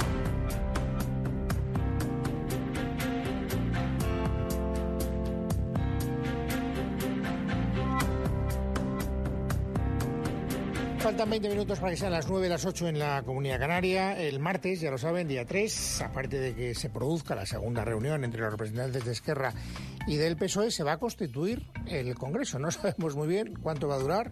Faltan veinte minutos para que sean las nueve, las ocho en la Comunidad Canaria. El martes, ya lo saben, día tres, aparte de que se produzca la segunda reunión entre los representantes de Esquerra y del P S O E, se va a constituir el Congreso. No sabemos muy bien cuánto va a durar.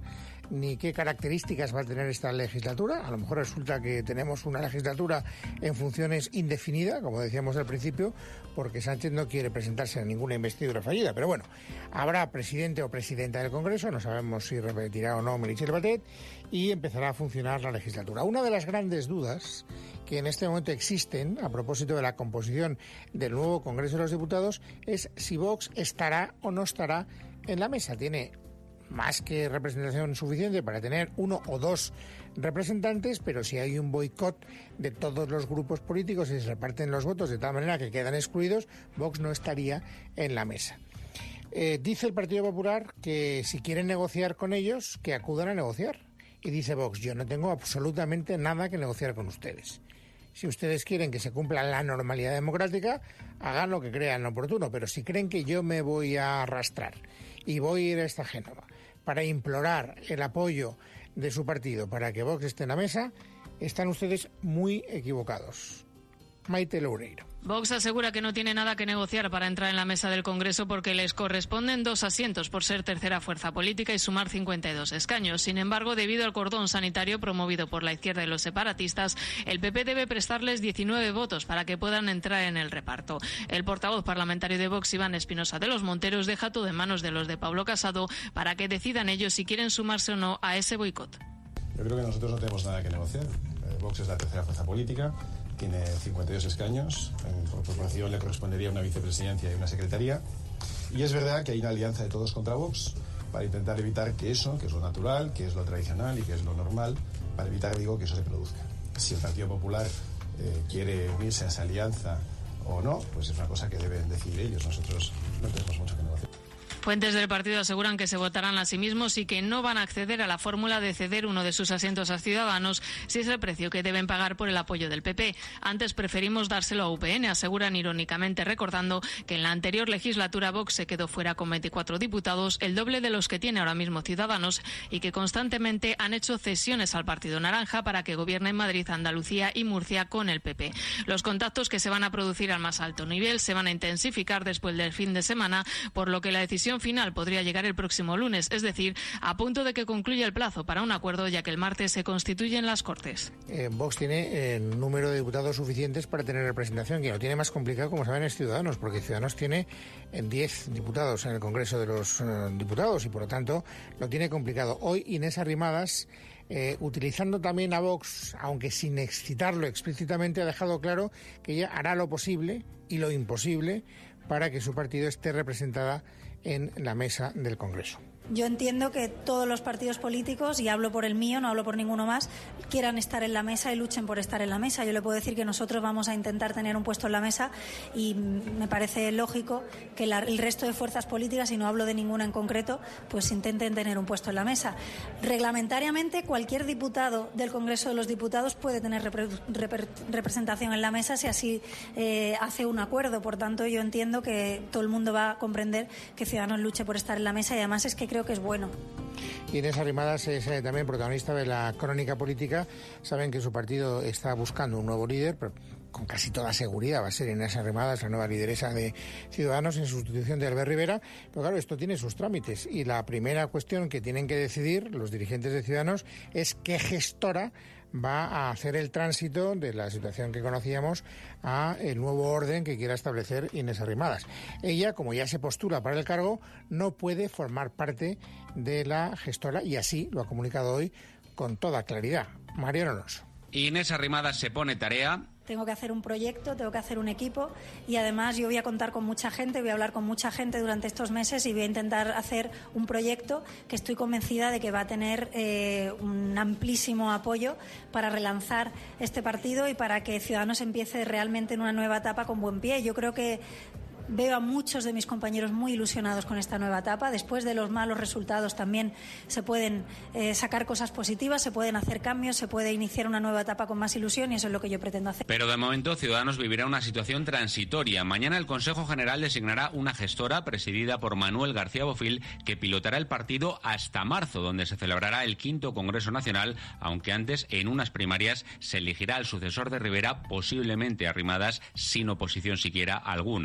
ni qué características va a tener esta legislatura. A lo mejor resulta que tenemos una legislatura en funciones indefinida, como decíamos al principio, porque Sánchez no quiere presentarse a ninguna investidura fallida. Pero bueno, habrá presidente o presidenta del Congreso, no sabemos si repetirá o no Meritxell Batet, y empezará a funcionar la legislatura. Una de las grandes dudas que en este momento existen a propósito de la composición del nuevo Congreso de los Diputados es si Vox estará o no estará en la mesa. Tiene más que representación suficiente para tener uno o dos representantes, pero si hay un boicot de todos los grupos políticos y se reparten los votos de tal manera que quedan excluidos, Vox no estaría en la mesa. Eh, dice el Partido Popular que si quieren negociar con ellos, que acudan a negociar. Y dice Vox, yo no tengo absolutamente nada que negociar con ustedes. Si ustedes quieren que se cumpla la normalidad democrática, hagan lo que crean oportuno. Pero si creen que yo me voy a arrastrar y voy a ir a esta Génova para implorar el apoyo de su partido para que Vox esté en la mesa, están ustedes muy equivocados. Maite Loureiro. Vox asegura que no tiene nada que negociar para entrar en la mesa del Congreso porque les corresponden dos asientos por ser tercera fuerza política y sumar cincuenta y dos escaños. Sin embargo, debido al cordón sanitario promovido por la izquierda y los separatistas, el P P debe prestarles diecinueve votos para que puedan entrar en el reparto. El portavoz parlamentario de Vox, Iván Espinosa de los Monteros, deja todo en manos de los de Pablo Casado para que decidan ellos si quieren sumarse o no a ese boicot. Yo creo que nosotros no tenemos nada que negociar. Vox es la tercera fuerza política. Tiene cincuenta y dos escaños, por proporción le correspondería una vicepresidencia y una secretaría. Y es verdad que hay una alianza de todos contra Vox para intentar evitar que eso, que es lo natural, que es lo tradicional y que es lo normal, para evitar, digo, que eso se produzca. Si el Partido Popular eh, quiere unirse a esa alianza o no, pues es una cosa que deben decidir ellos. Nosotros no tenemos mucho que negociar. Fuentes del partido aseguran que se votarán a sí mismos y que no van a acceder a la fórmula de ceder uno de sus asientos a Ciudadanos si es el precio que deben pagar por el apoyo del P P. Antes preferimos dárselo a U P N, aseguran irónicamente, recordando que en la anterior legislatura Vox se quedó fuera con veinticuatro diputados, el doble de los que tiene ahora mismo Ciudadanos, y que constantemente han hecho cesiones al Partido Naranja para que gobierne en Madrid, Andalucía y Murcia con el P P. Los contactos que se van a producir al más alto nivel se van a intensificar después del fin de semana, por lo que la decisión final podría llegar el próximo lunes, es decir, a punto de que concluya el plazo para un acuerdo, ya que el martes se constituyen las Cortes. Eh, Vox tiene el número de diputados suficientes para tener representación. Quien lo tiene más complicado, como saben, es Ciudadanos, porque Ciudadanos tiene diez diputados en el Congreso de los eh, Diputados y, por lo tanto, lo tiene complicado. Hoy Inés Arrimadas, eh, utilizando también a Vox, aunque sin excitarlo explícitamente, ha dejado claro que ella hará lo posible y lo imposible para que su partido esté representada en la mesa del Congreso. Yo entiendo que todos los partidos políticos, y hablo por el mío, no hablo por ninguno más, quieran estar en la mesa y luchen por estar en la mesa. Yo le puedo decir que nosotros vamos a intentar tener un puesto en la mesa y me parece lógico que la, el resto de fuerzas políticas, y no hablo de ninguna en concreto, pues intenten tener un puesto en la mesa. Reglamentariamente, cualquier diputado del Congreso de los Diputados puede tener repre, repre, representación en la mesa si así eh, hace un acuerdo. Por tanto, yo entiendo que todo el mundo va a comprender que Ciudadanos luche por estar en la mesa, y además es que creo que es bueno. Inés Arrimadas es eh, también protagonista de la crónica política. Saben que su partido está buscando un nuevo líder, pero con casi toda seguridad va a ser Inés Arrimadas la nueva lideresa de Ciudadanos en sustitución de Albert Rivera. Pero claro, esto tiene sus trámites, y la primera cuestión que tienen que decidir los dirigentes de Ciudadanos es qué gestora va a hacer el tránsito de la situación que conocíamos a el nuevo orden que quiera establecer Inés Arrimadas. Ella, como ya se postula para el cargo, no puede formar parte de la gestora, y así lo ha comunicado hoy con toda claridad. Mariano Alonso. Inés Arrimadas se pone tarea. Tengo que hacer un proyecto, tengo que hacer un equipo, y además yo voy a contar con mucha gente, voy a hablar con mucha gente durante estos meses y voy a intentar hacer un proyecto que estoy convencida de que va a tener eh, un amplísimo apoyo para relanzar este partido y para que Ciudadanos empiece realmente en una nueva etapa con buen pie. Yo creo que veo a muchos de mis compañeros muy ilusionados con esta nueva etapa. Después de los malos resultados también se pueden eh, sacar cosas positivas, se pueden hacer cambios, se puede iniciar una nueva etapa con más ilusión, y eso es lo que yo pretendo hacer. Pero de momento Ciudadanos vivirá una situación transitoria. Mañana el Consejo General designará una gestora presidida por Manuel García Bofill, que pilotará el partido hasta marzo, donde se celebrará el quinto Congreso Nacional, aunque antes, en unas primarias, se elegirá al sucesor de Rivera, posiblemente Arrimadas, sin oposición siquiera alguna. La duda es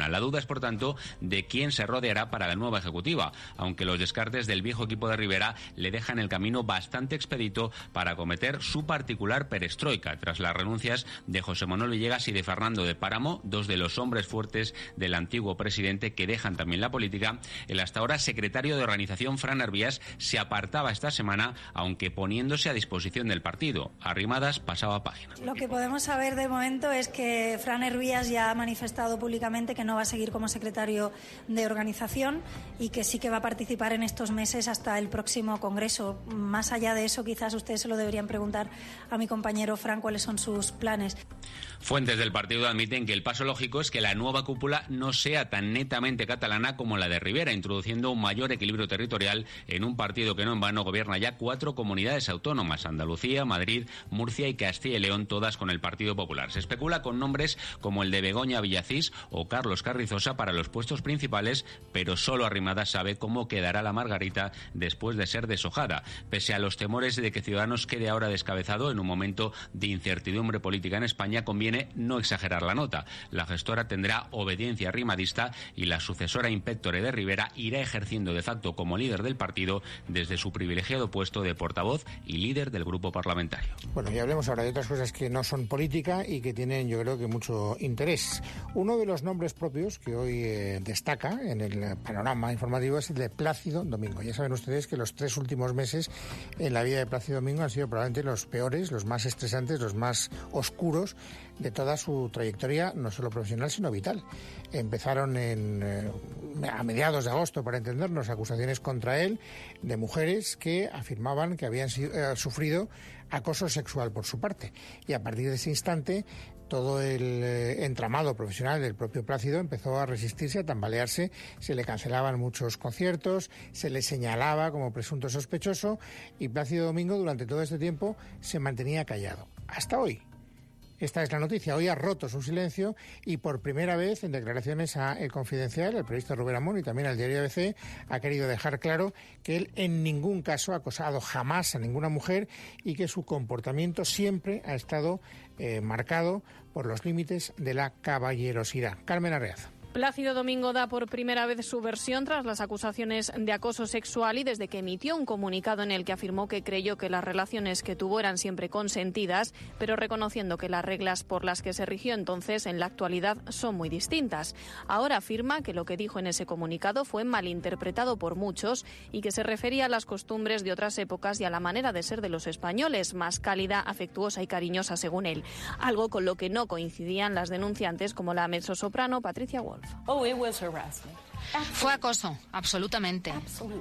por tanto, de quién se rodeará para la nueva ejecutiva, aunque los descartes del viejo equipo de Rivera le dejan el camino bastante expedito para acometer su particular perestroika, tras las renuncias de José Manuel Villegas y de Fernando de Páramo, dos de los hombres fuertes del antiguo presidente que dejan también la política. El hasta ahora secretario de organización, Fran Hervías, se apartaba esta semana, aunque poniéndose a disposición del partido. Arrimadas pasaba página. Lo que podemos saber de momento es que Fran Hervías ya ha manifestado públicamente que no va a seguir como secretario de organización y que sí que va a participar en estos meses hasta el próximo congreso. Más allá de eso, quizás ustedes se lo deberían preguntar a mi compañero Fran cuáles son sus planes. Fuentes del partido admiten que el paso lógico es que la nueva cúpula no sea tan netamente catalana como la de Rivera, introduciendo un mayor equilibrio territorial en un partido que no en vano gobierna ya cuatro comunidades autónomas: Andalucía, Madrid, Murcia y Castilla y León, todas con el Partido Popular. Se especula con nombres como el de Begoña Villacís o Carlos Carrizosa para los puestos principales, pero solo Arrimadas sabe cómo quedará la margarita después de ser deshojada. Pese a los temores de que Ciudadanos quede ahora descabezado en un momento de incertidumbre política en España, conviene no exagerar la nota. La gestora tendrá obediencia arrimadista y la sucesora impectore de Rivera irá ejerciendo de facto como líder del partido desde su privilegiado puesto de portavoz y líder del grupo parlamentario. Bueno, y hablemos ahora de otras cosas que no son política y que tienen, yo creo que, mucho interés. Uno de los nombres propios que hoy eh, destaca en el panorama informativo es el de Plácido Domingo. Ya saben ustedes que los tres últimos meses en la vida de Plácido Domingo han sido probablemente los peores, los más estresantes, los más oscuros de toda su trayectoria, no solo profesional, sino vital. Empezaron en, eh, a mediados de agosto, para entendernos, acusaciones contra él de mujeres que afirmaban que habían sido, eh, sufrido acoso sexual por su parte. Y a partir de ese instante, todo el eh, entramado profesional del propio Plácido empezó a resistirse, a tambalearse, se le cancelaban muchos conciertos, se le señalaba como presunto sospechoso y Plácido Domingo durante todo este tiempo se mantenía callado. Hasta hoy. Esta es la noticia. Hoy ha roto su silencio y por primera vez en declaraciones a El Confidencial, el periodista Rubén Amón y también al diario A B C, ha querido dejar claro que él en ningún caso ha acosado jamás a ninguna mujer y que su comportamiento siempre ha estado eh, marcado por los límites de la caballerosidad. Carmen Arreaza. Plácido Domingo da por primera vez su versión tras las acusaciones de acoso sexual y desde que emitió un comunicado en el que afirmó que creyó que las relaciones que tuvo eran siempre consentidas, pero reconociendo que las reglas por las que se rigió entonces en la actualidad son muy distintas. Ahora afirma que lo que dijo en ese comunicado fue malinterpretado por muchos y que se refería a las costumbres de otras épocas y a la manera de ser de los españoles, más cálida, afectuosa y cariñosa según él, algo con lo que no coincidían las denunciantes como la mezzosoprano Patricia Wolf. Oh, it was harassment. Fue acoso, absolutamente.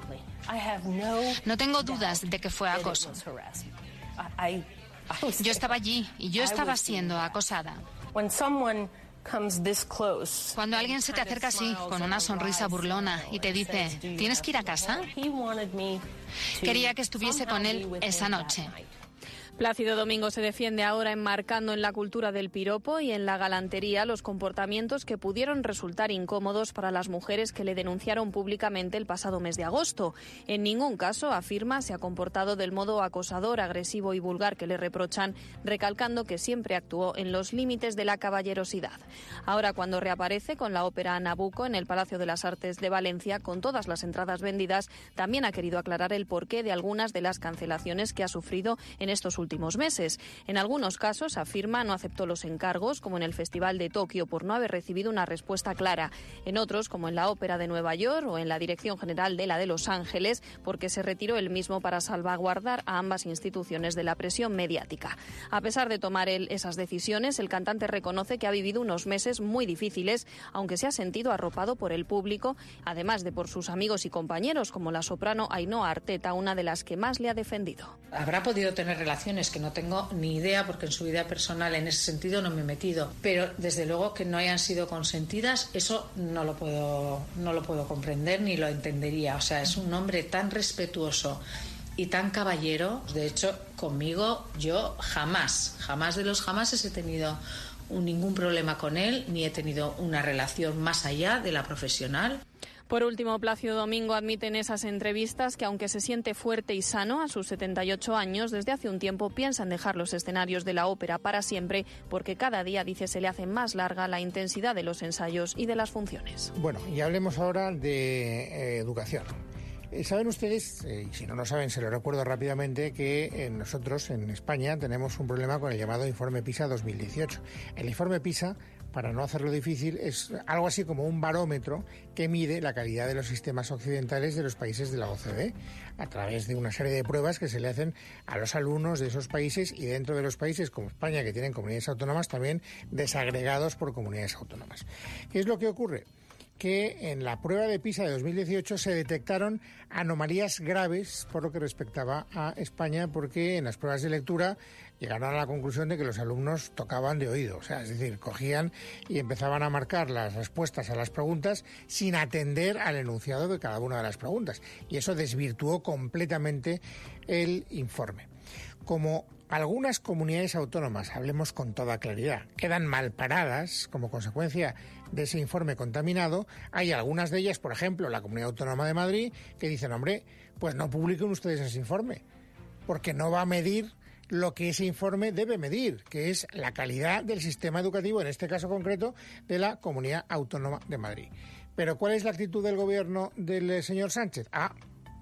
No tengo dudas de que fue acoso. Yo estaba allí y yo estaba siendo acosada. Cuando alguien se te acerca así, con una sonrisa burlona y te dice, ¿tienes que ir a casa? Quería que estuviese con él esa noche. Plácido Domingo se defiende ahora enmarcando en la cultura del piropo y en la galantería los comportamientos que pudieron resultar incómodos para las mujeres que le denunciaron públicamente el pasado mes de agosto. En ningún caso, afirma, se ha comportado del modo acosador, agresivo y vulgar que le reprochan, recalcando que siempre actuó en los límites de la caballerosidad. Ahora, cuando reaparece con la ópera Nabucco en el Palacio de las Artes de Valencia, con todas las entradas vendidas, también ha querido aclarar el porqué de algunas de las cancelaciones que ha sufrido en estos últimos últimos meses. En algunos casos, afirma, no aceptó los encargos, como en el Festival de Tokio, por no haber recibido una respuesta clara. En otros, como en la Ópera de Nueva York o en la Dirección General de la de Los Ángeles, porque se retiró él mismo para salvaguardar a ambas instituciones de la presión mediática. A pesar de tomar él esas decisiones, el cantante reconoce que ha vivido unos meses muy difíciles, aunque se ha sentido arropado por el público, además de por sus amigos y compañeros, como la soprano Ainhoa Arteta, una de las que más le ha defendido. Habrá podido tener relaciones que no tengo ni idea, porque en su vida personal en ese sentido no me he metido, pero desde luego que no hayan sido consentidas, eso no lo puedo, no lo puedo comprender ni lo entendería. O sea, es un hombre tan respetuoso y tan caballero. De hecho, conmigo yo jamás, jamás de los jamases he tenido un, ningún problema con él, ni he tenido una relación más allá de la profesional. Por último, Plácido Domingo admite en esas entrevistas que aunque se siente fuerte y sano a sus setenta y ocho años, desde hace un tiempo piensa en dejar los escenarios de la ópera para siempre, porque cada día, dice, se le hace más larga la intensidad de los ensayos y de las funciones. Bueno, y hablemos ahora de eh, educación. Eh, Saben ustedes, eh, y si no lo saben, se lo recuerdo rápidamente, que eh, nosotros en España tenemos un problema con el llamado Informe PISA dos mil dieciocho. El Informe PISA, para no hacerlo difícil, es algo así como un barómetro que mide la calidad de los sistemas occidentales de los países de la O C D E a través de una serie de pruebas que se le hacen a los alumnos de esos países y dentro de los países como España, que tienen comunidades autónomas, también desagregados por comunidades autónomas. ¿Qué es lo que ocurre? Que en la prueba de PISA de dos mil dieciocho se detectaron anomalías graves por lo que respectaba a España, porque en las pruebas de lectura llegaron a la conclusión de que los alumnos tocaban de oído, o sea, es decir, cogían y empezaban a marcar las respuestas a las preguntas sin atender al enunciado de cada una de las preguntas, y eso desvirtuó completamente el informe. Como algunas comunidades autónomas, hablemos con toda claridad, quedan mal paradas como consecuencia de ese informe contaminado, hay algunas de ellas, por ejemplo, la Comunidad Autónoma de Madrid, que dicen, hombre, pues no publiquen ustedes ese informe, porque no va a medir lo que ese informe debe medir, que es la calidad del sistema educativo, en este caso concreto, de la Comunidad Autónoma de Madrid. Pero ¿cuál es la actitud del gobierno del señor Sánchez? Ah,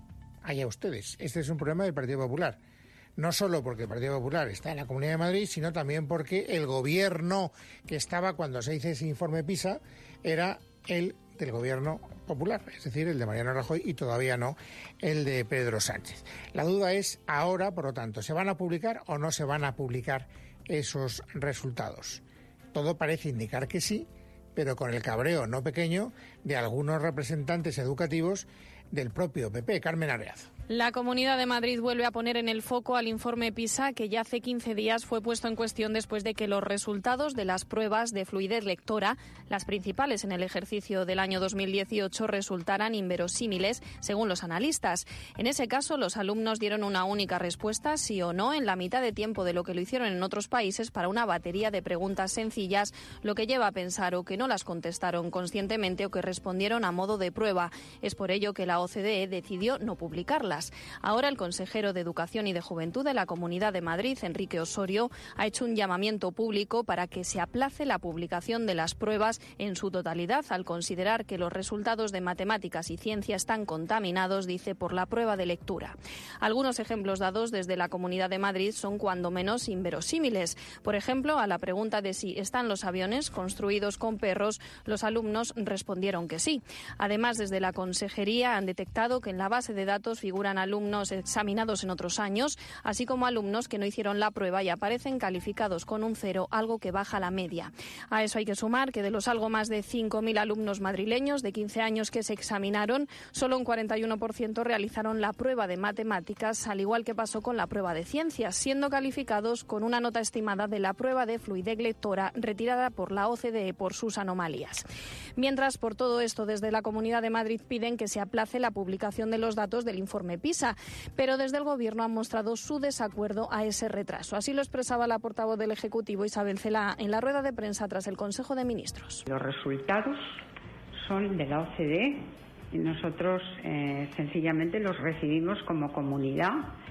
allá ustedes, este es un problema del Partido Popular. No solo porque el Partido Popular está en la Comunidad de Madrid, sino también porque el gobierno que estaba cuando se hizo ese informe PISA era el del gobierno popular, es decir, el de Mariano Rajoy, y todavía no el de Pedro Sánchez. La duda es ahora, por lo tanto, ¿se van a publicar o no se van a publicar esos resultados? Todo parece indicar que sí, pero con el cabreo no pequeño de algunos representantes educativos del propio P P. Carmen Arreaza. La Comunidad de Madrid vuelve a poner en el foco al informe PISA, que ya hace quince días fue puesto en cuestión después de que los resultados de las pruebas de fluidez lectora, las principales en el ejercicio del año dos mil dieciocho, resultaran inverosímiles, según los analistas. En ese caso, los alumnos dieron una única respuesta, sí o no, en la mitad de tiempo de lo que lo hicieron en otros países para una batería de preguntas sencillas, lo que lleva a pensar o que no las contestaron conscientemente o que respondieron a modo de prueba. Es por ello que la O C D E decidió no publicarlas. Ahora el consejero de Educación y de Juventud de la Comunidad de Madrid, Enrique Osorio, ha hecho un llamamiento público para que se aplace la publicación de las pruebas en su totalidad, al considerar que los resultados de matemáticas y ciencia están contaminados, dice, por la prueba de lectura. Algunos ejemplos dados desde la Comunidad de Madrid son cuando menos inverosímiles. Por ejemplo, a la pregunta de si están los aviones construidos con perros, los alumnos respondieron que sí. Además, desde la Consejería han detectado que en la base de datos figuran alumnos examinados en otros años, así como alumnos que no hicieron la prueba y aparecen calificados con un cero, algo que baja la media. A eso hay que sumar que de los algo más de cinco mil alumnos madrileños de quince años que se examinaron, solo un cuarenta y uno por ciento realizaron la prueba de matemáticas, al igual que pasó con la prueba de ciencias, siendo calificados con una nota estimada de la prueba de fluidez lectora retirada por la O C D E por sus anomalías. Mientras, por todo esto, desde la Comunidad de Madrid piden que se aplace la publicación de los datos del informe PISA, pero desde el Gobierno han mostrado su desacuerdo a ese retraso. Así lo expresaba la portavoz del Ejecutivo, Isabel Celaá, en la rueda de prensa tras el Consejo de Ministros. Los resultados son de la O C D E y nosotros eh, sencillamente los recibimos como comunidad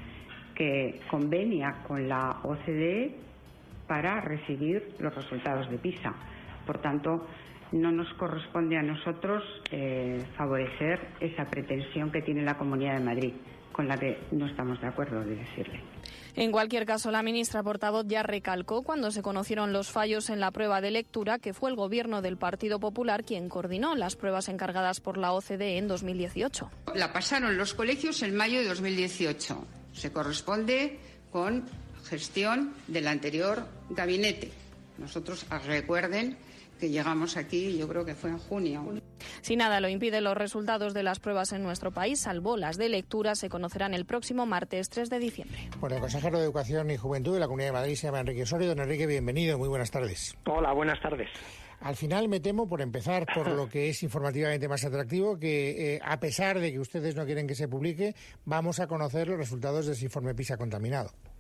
que convenia con la O C D E para recibir los resultados de PISA. Por tanto, no nos corresponde a nosotros eh, favorecer esa pretensión que tiene la Comunidad de Madrid, con la que no estamos de acuerdo, de decirle. En cualquier caso, la ministra portavoz ya recalcó cuando se conocieron los fallos en la prueba de lectura que fue el Gobierno del Partido Popular quien coordinó las pruebas encargadas por la O C D E en dos mil dieciocho. La pasaron los colegios en mayo de dos mil dieciocho. Se corresponde con gestión del anterior gabinete. Nosotros, recuerden que llegamos aquí, yo creo que fue en junio. Si nada lo impide, los resultados de las pruebas en nuestro país, salvo las de lectura, se conocerán el próximo martes tres de diciembre. Bueno, el consejero de Educación y Juventud de la Comunidad de Madrid se llama Enrique Osorio. Don Enrique, bienvenido, muy buenas tardes. Hola, buenas tardes. Al final me temo, por empezar por lo que es informativamente más atractivo, que eh, a pesar de que ustedes no quieren que se publique, vamos a conocer los resultados de ese informe PISA contaminado.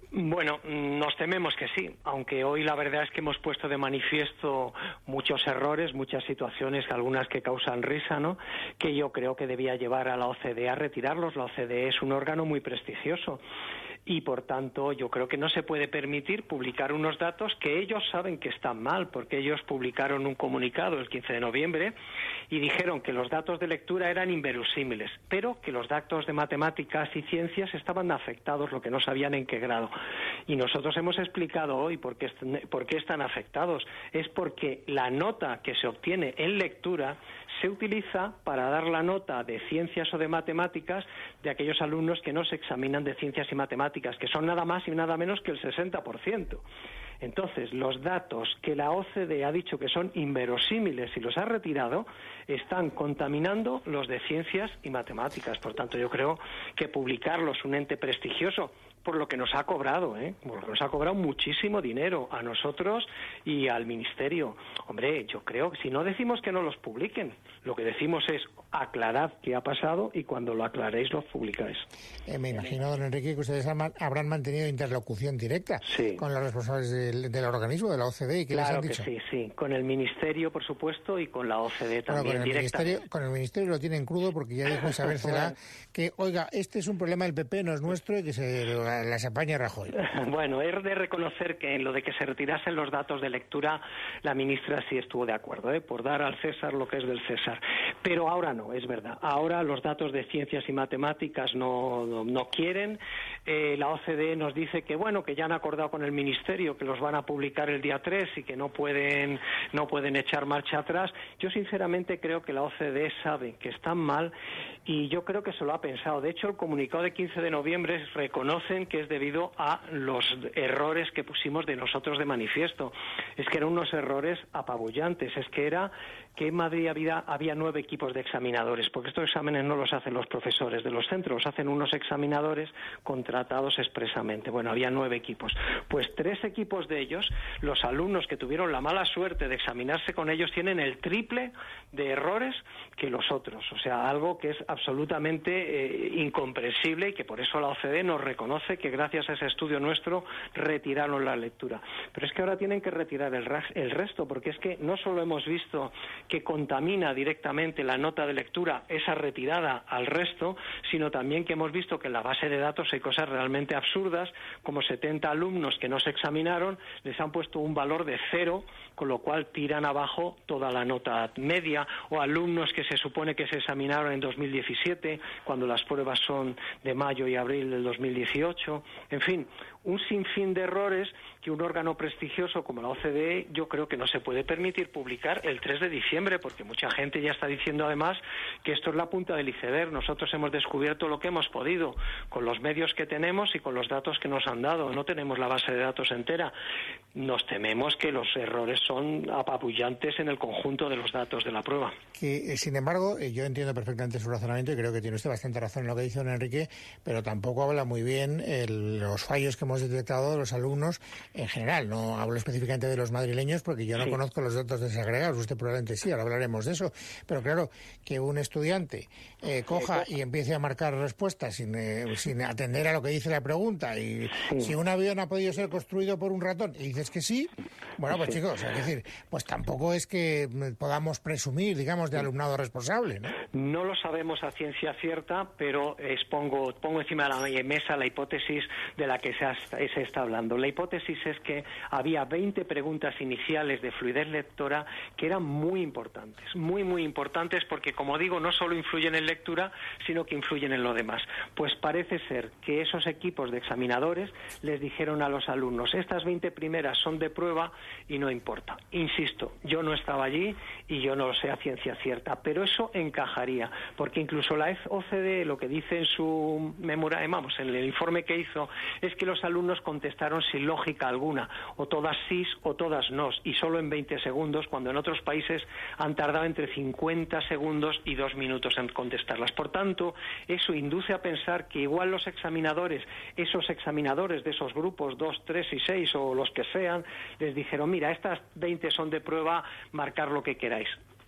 Bueno, nos tememos que sí, aunque hoy la verdad es que hemos puesto de manifiesto muchos errores, muchas situaciones, algunas que causan risa, ¿no?, que yo creo que debía llevar a la O C D E a retirarlos. La O C D E es un órgano muy prestigioso y, por tanto, yo creo que no se puede permitir publicar unos datos que ellos saben que están mal, porque ellos publicaron un comunicado el quince de noviembre y dijeron que los datos de lectura eran inverosímiles, pero que los datos de matemáticas y ciencias estaban afectados, lo que no sabían en qué grado. Y nosotros hemos explicado hoy por qué, por qué están afectados. Es porque la nota que se obtiene en lectura se utiliza para dar la nota de ciencias o de matemáticas de aquellos alumnos que no se examinan de ciencias y matemáticas, que son nada más y nada menos que el sesenta por ciento. Entonces, los datos que la O C D E ha dicho que son inverosímiles y los ha retirado, están contaminando los de ciencias y matemáticas. Por tanto, yo creo que publicarlos, un ente prestigioso, por lo que nos ha cobrado, ¿eh? Por lo que nos ha cobrado muchísimo dinero a nosotros y al Ministerio. Hombre, yo creo que si no decimos que no los publiquen, lo que decimos es aclarad qué ha pasado y cuando lo aclaréis los publicáis. Eh, me imagino, don Enrique, que ustedes habrán mantenido interlocución directa sí. con los responsables del, del organismo, de la O C D E. ¿Y qué claro les han dicho? Que sí, sí, con el Ministerio, por supuesto, y con la O C D E también bueno, con el directamente. Ministerio, con el Ministerio lo tienen crudo porque ya dijo Isabel Celaá que, oiga, este es un problema del P P, no es nuestro, y que se las apaña Rajoy. Bueno, es de reconocer que en lo de que se retirasen los datos de lectura, la ministra sí estuvo de acuerdo, ¿eh? por dar al César lo que es del César. Pero ahora no, es verdad. Ahora los datos de ciencias y matemáticas no, no, no quieren. Eh, la O C D E nos dice que, bueno, que ya han acordado con el Ministerio que los van a publicar el día tres y que no pueden, no pueden echar marcha atrás. Yo sinceramente creo que la O C D E sabe que están mal y yo creo que se lo ha pensado. De hecho, el comunicado de quince de noviembre reconocen que es debido a los errores que pusimos de nosotros de manifiesto. Es que eran unos errores apabullantes. Es que era que en Madrid había, había nueve equipos de examinadores, porque estos exámenes no los hacen los profesores de los centros, los hacen unos examinadores contratados expresamente. Bueno, había nueve equipos. Pues tres equipos de ellos, los alumnos que tuvieron la mala suerte de examinarse con ellos, tienen el triple de errores que los otros. O sea, algo que es absolutamente eh, incomprensible y que por eso la O C D E nos reconoce que gracias a ese estudio nuestro retiraron la lectura. Pero es que ahora tienen que retirar el, el resto, porque es que no solo hemos visto que contamina directamente la nota de lectura esa retirada al resto, sino también que hemos visto que en la base de datos hay cosas realmente absurdas, como setenta alumnos que no se examinaron, les han puesto un valor de cero, con lo cual tiran abajo toda la nota media, o alumnos que se supone que se examinaron en dos mil diecisiete, cuando las pruebas son de mayo y abril del dos mil dieciocho, en fin, un sinfín de errores que un órgano prestigioso como la O C D E yo creo que no se puede permitir publicar el tres de diciembre, porque mucha gente ya está diciendo además que esto es la punta del iceberg. Nosotros hemos descubierto lo que hemos podido con los medios que tenemos y con los datos que nos han dado. No tenemos la base de datos entera. Nos tememos que los errores son apabullantes en el conjunto de los datos de la prueba. Que, sin embargo, yo entiendo perfectamente su razonamiento y creo que tiene usted bastante razón en lo que dice don Enrique, pero tampoco habla muy bien el, los fallos que hemos detectado de los alumnos en general. No hablo específicamente de los madrileños porque yo no sí. conozco los datos desagregados. Usted probablemente sí, ahora hablaremos de eso. Pero claro, que un estudiante eh, coja y empiece a marcar respuestas sin, eh, sin atender a lo que dice la pregunta y sí. si un avión ha podido ser construido por un ratón y dices que sí, bueno, pues sí. chicos, es decir, pues tampoco es que podamos presumir, digamos, de alumnado responsable, ¿no? No lo sabemos a ciencia cierta, pero expongo, pongo encima de la mesa la hipótesis de la que se, ha, se está hablando. La hipótesis es que había veinte preguntas iniciales de fluidez lectora que eran muy importantes, muy, muy importantes porque, como digo, no solo influyen en lectura, sino que influyen en lo demás. Pues parece ser que esos equipos de examinadores les dijeron a los alumnos, estas veinte primeras son de prueba y no importa. Insisto, yo no estaba allí y yo no lo sé a ciencia cierta, pero eso encajaría, porque incluso la O C D E lo que dice en su memoria, vamos, en el informe que hizo, es que los alumnos contestaron sin lógica alguna, o todas sí o todas no, y solo en veinte segundos, cuando en otros países han tardado entre cincuenta segundos y dos minutos en contestarlas. Por tanto, eso induce a pensar que igual los examinadores, esos examinadores de esos grupos dos, tres y seis o los que sean, les dijeron, mira, estas veinte son de prueba, marcar lo que queráis.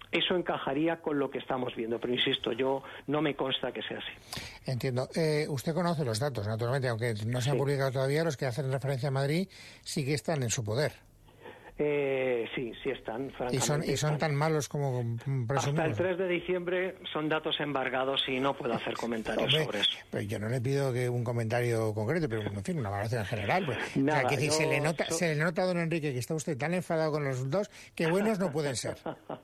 Eso encajaría con lo que estamos viendo, pero insisto, yo no me consta que sea así. Entiendo. Eh, usted conoce los datos, naturalmente, aunque no se han sí. publicado todavía, los que hacen referencia a Madrid sí que están en su poder. Eh, sí, sí están, francamente. ¿Y son, y son tan malos como presumimos? Hasta el tres de diciembre son datos embargados y no puedo hacer comentarios Hombre, sobre eso. Pero yo no le pido que un comentario concreto, pero en fin, una valoración en general. Pues, Nada, o sea, que yo, se, le nota, so... se le nota a don Enrique que está usted tan enfadado con los dos que buenos no pueden ser.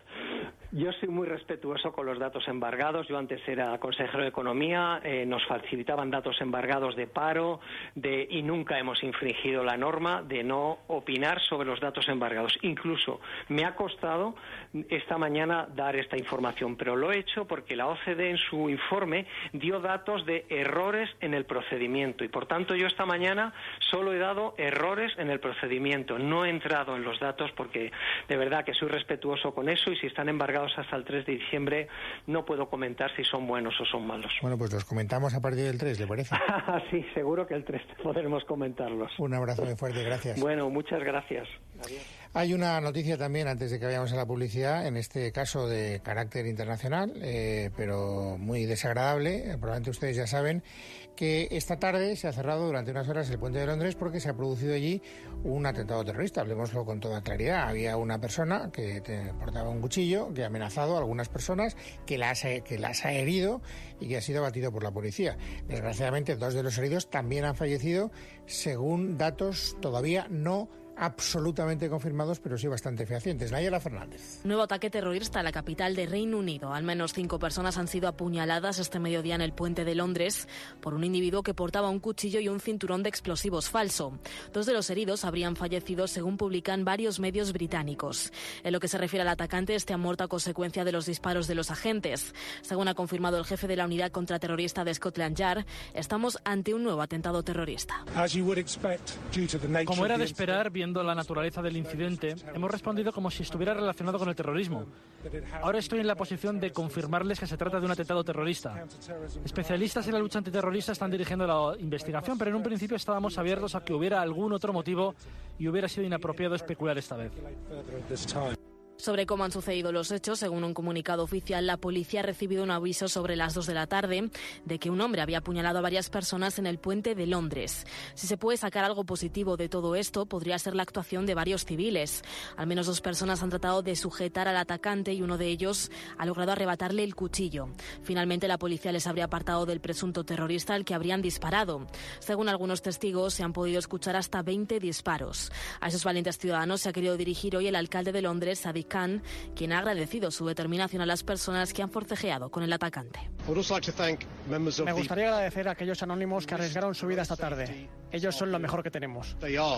Yo soy muy respetuoso con los datos embargados. Yo antes era consejero de Economía, eh, nos facilitaban datos embargados de paro de, y nunca hemos infringido la norma de no opinar sobre los datos embargados. Incluso me ha costado esta mañana dar esta información, pero lo he hecho porque la O C D en su informe dio datos de errores en el procedimiento y, por tanto, yo esta mañana solo he dado errores en el procedimiento. No he entrado en los datos porque de verdad que soy respetuoso con eso y si están embargados hasta el tres de diciembre no puedo comentar si son buenos o son malos. Bueno, pues los comentamos a partir del tres, ¿le parece? Sí, seguro que el tres podremos comentarlos. Un abrazo muy fuerte, gracias. Bueno, muchas gracias. Adiós. Hay una noticia también, antes de que vayamos a la publicidad, en este caso de carácter internacional, eh, pero muy desagradable. Probablemente ustedes ya saben que esta tarde se ha cerrado durante unas horas el puente de Londres porque se ha producido allí un atentado terrorista. Hablemoslo con toda claridad. Había una persona que portaba un cuchillo, que ha amenazado a algunas personas, que las, que las ha herido y que ha sido abatido por la policía. Desgraciadamente, dos de los heridos también han fallecido, según datos todavía no absolutamente confirmados, pero sí bastante fehacientes. Nayela Fernández. Nuevo ataque terrorista en la capital de Reino Unido. Al menos cinco personas han sido apuñaladas este mediodía en el puente de Londres por un individuo que portaba un cuchillo y un cinturón de explosivos falso. Dos de los heridos habrían fallecido, según publican varios medios británicos. En lo que se refiere al atacante, este ha muerto a consecuencia de los disparos de los agentes. Según ha confirmado el jefe de la unidad contraterrorista de Scotland Yard, estamos ante un nuevo atentado terrorista. Como era de esperar, viendo la naturaleza del incidente, hemos respondido como si estuviera relacionado con el terrorismo. Ahora estoy en la posición de confirmarles que se trata de un atentado terrorista. Especialistas en la lucha antiterrorista están dirigiendo la investigación, pero en un principio estábamos abiertos a que hubiera algún otro motivo y hubiera sido inapropiado especular esta vez. Sobre cómo han sucedido los hechos, según un comunicado oficial, la policía ha recibido un aviso sobre las dos de la tarde de que un hombre había apuñalado a varias personas en el puente de Londres. Si se puede sacar algo positivo de todo esto, podría ser la actuación de varios civiles. Al menos dos personas han tratado de sujetar al atacante y uno de ellos ha logrado arrebatarle el cuchillo. Finalmente, la policía les habría apartado del presunto terrorista al que habrían disparado. Según algunos testigos, se han podido escuchar hasta veinte disparos. A esos valientes ciudadanos se ha querido dirigir hoy el alcalde de Londres, Sadiq Khan, quien ha agradecido su determinación a las personas que han forcejeado con el atacante. Me gustaría agradecer a aquellos anónimos que arriesgaron su vida esta tarde. Ellos son lo mejor que tenemos.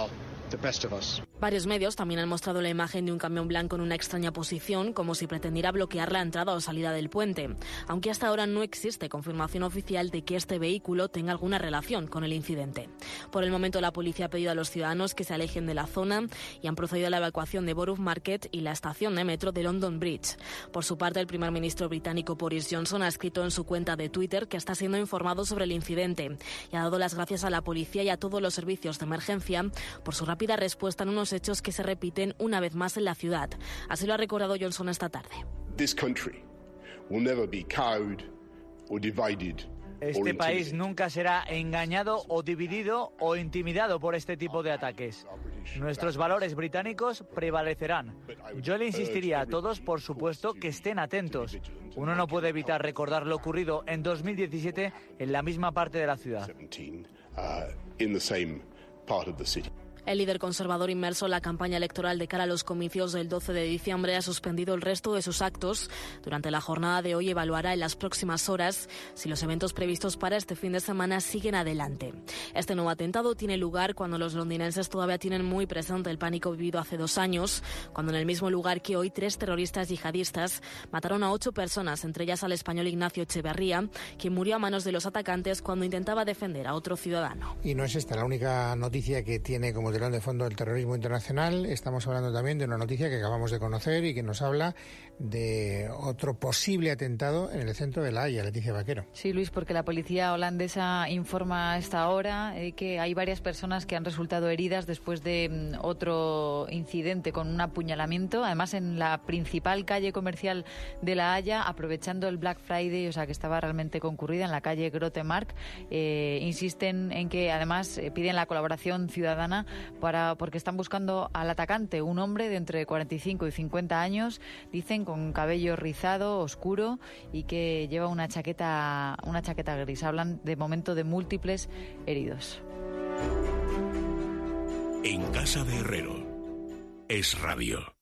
Varios medios también han mostrado la imagen de un camión blanco en una extraña posición, como si pretendiera bloquear la entrada o salida del puente, aunque hasta ahora no existe confirmación oficial de que este vehículo tenga alguna relación con el incidente. Por el momento, la policía ha pedido a los ciudadanos que se alejen de la zona y han procedido a la evacuación de Borough Market y la estación de metro de London Bridge. Por su parte, el primer ministro británico Boris Johnson ha escrito en su cuenta de Twitter que está siendo informado sobre el incidente y ha dado las gracias a la policía y a todos los servicios de emergencia por su rápida respuesta en unos hechos que se repiten una vez más en la ciudad. Así lo ha recordado Johnson esta tarde. This country will never be cowed or divided. Este país nunca será engañado o dividido o intimidado por este tipo de ataques. Nuestros valores británicos prevalecerán. Yo le insistiría a todos, por supuesto, que estén atentos. Uno no puede evitar recordar lo ocurrido en dos mil diecisiete en la misma parte de la ciudad. El líder conservador inmerso en la campaña electoral de cara a los comicios del doce de diciembre ha suspendido el resto de sus actos. Durante la jornada de hoy evaluará en las próximas horas si los eventos previstos para este fin de semana siguen adelante. Este nuevo atentado tiene lugar cuando los londinenses todavía tienen muy presente el pánico vivido hace dos años, cuando en el mismo lugar que hoy tres terroristas yihadistas mataron a ocho personas, entre ellas al español Ignacio Echeverría, quien murió a manos de los atacantes cuando intentaba defender a otro ciudadano. Y no es esta la única noticia que tiene como telón de fondo del terrorismo internacional. Estamos hablando también de una noticia que acabamos de conocer y que nos habla de otro posible atentado en el centro de La Haya. Leticia Vaquero. Sí, Luis, porque la policía holandesa informa a esta hora eh, que hay varias personas que han resultado heridas después de mm, otro incidente con un apuñalamiento, además en la principal calle comercial de La Haya, aprovechando el Black Friday, o sea que estaba realmente concurrida, en la calle Grotemark. Eh, insisten en que además eh, piden la colaboración ciudadana para porque están buscando al atacante, un hombre de entre cuarenta y cinco y cincuenta años, dicen con cabello rizado, oscuro, y que lleva una chaqueta, una chaqueta gris. Hablan de momento de múltiples heridos. En casa de Herrero, Es Radio.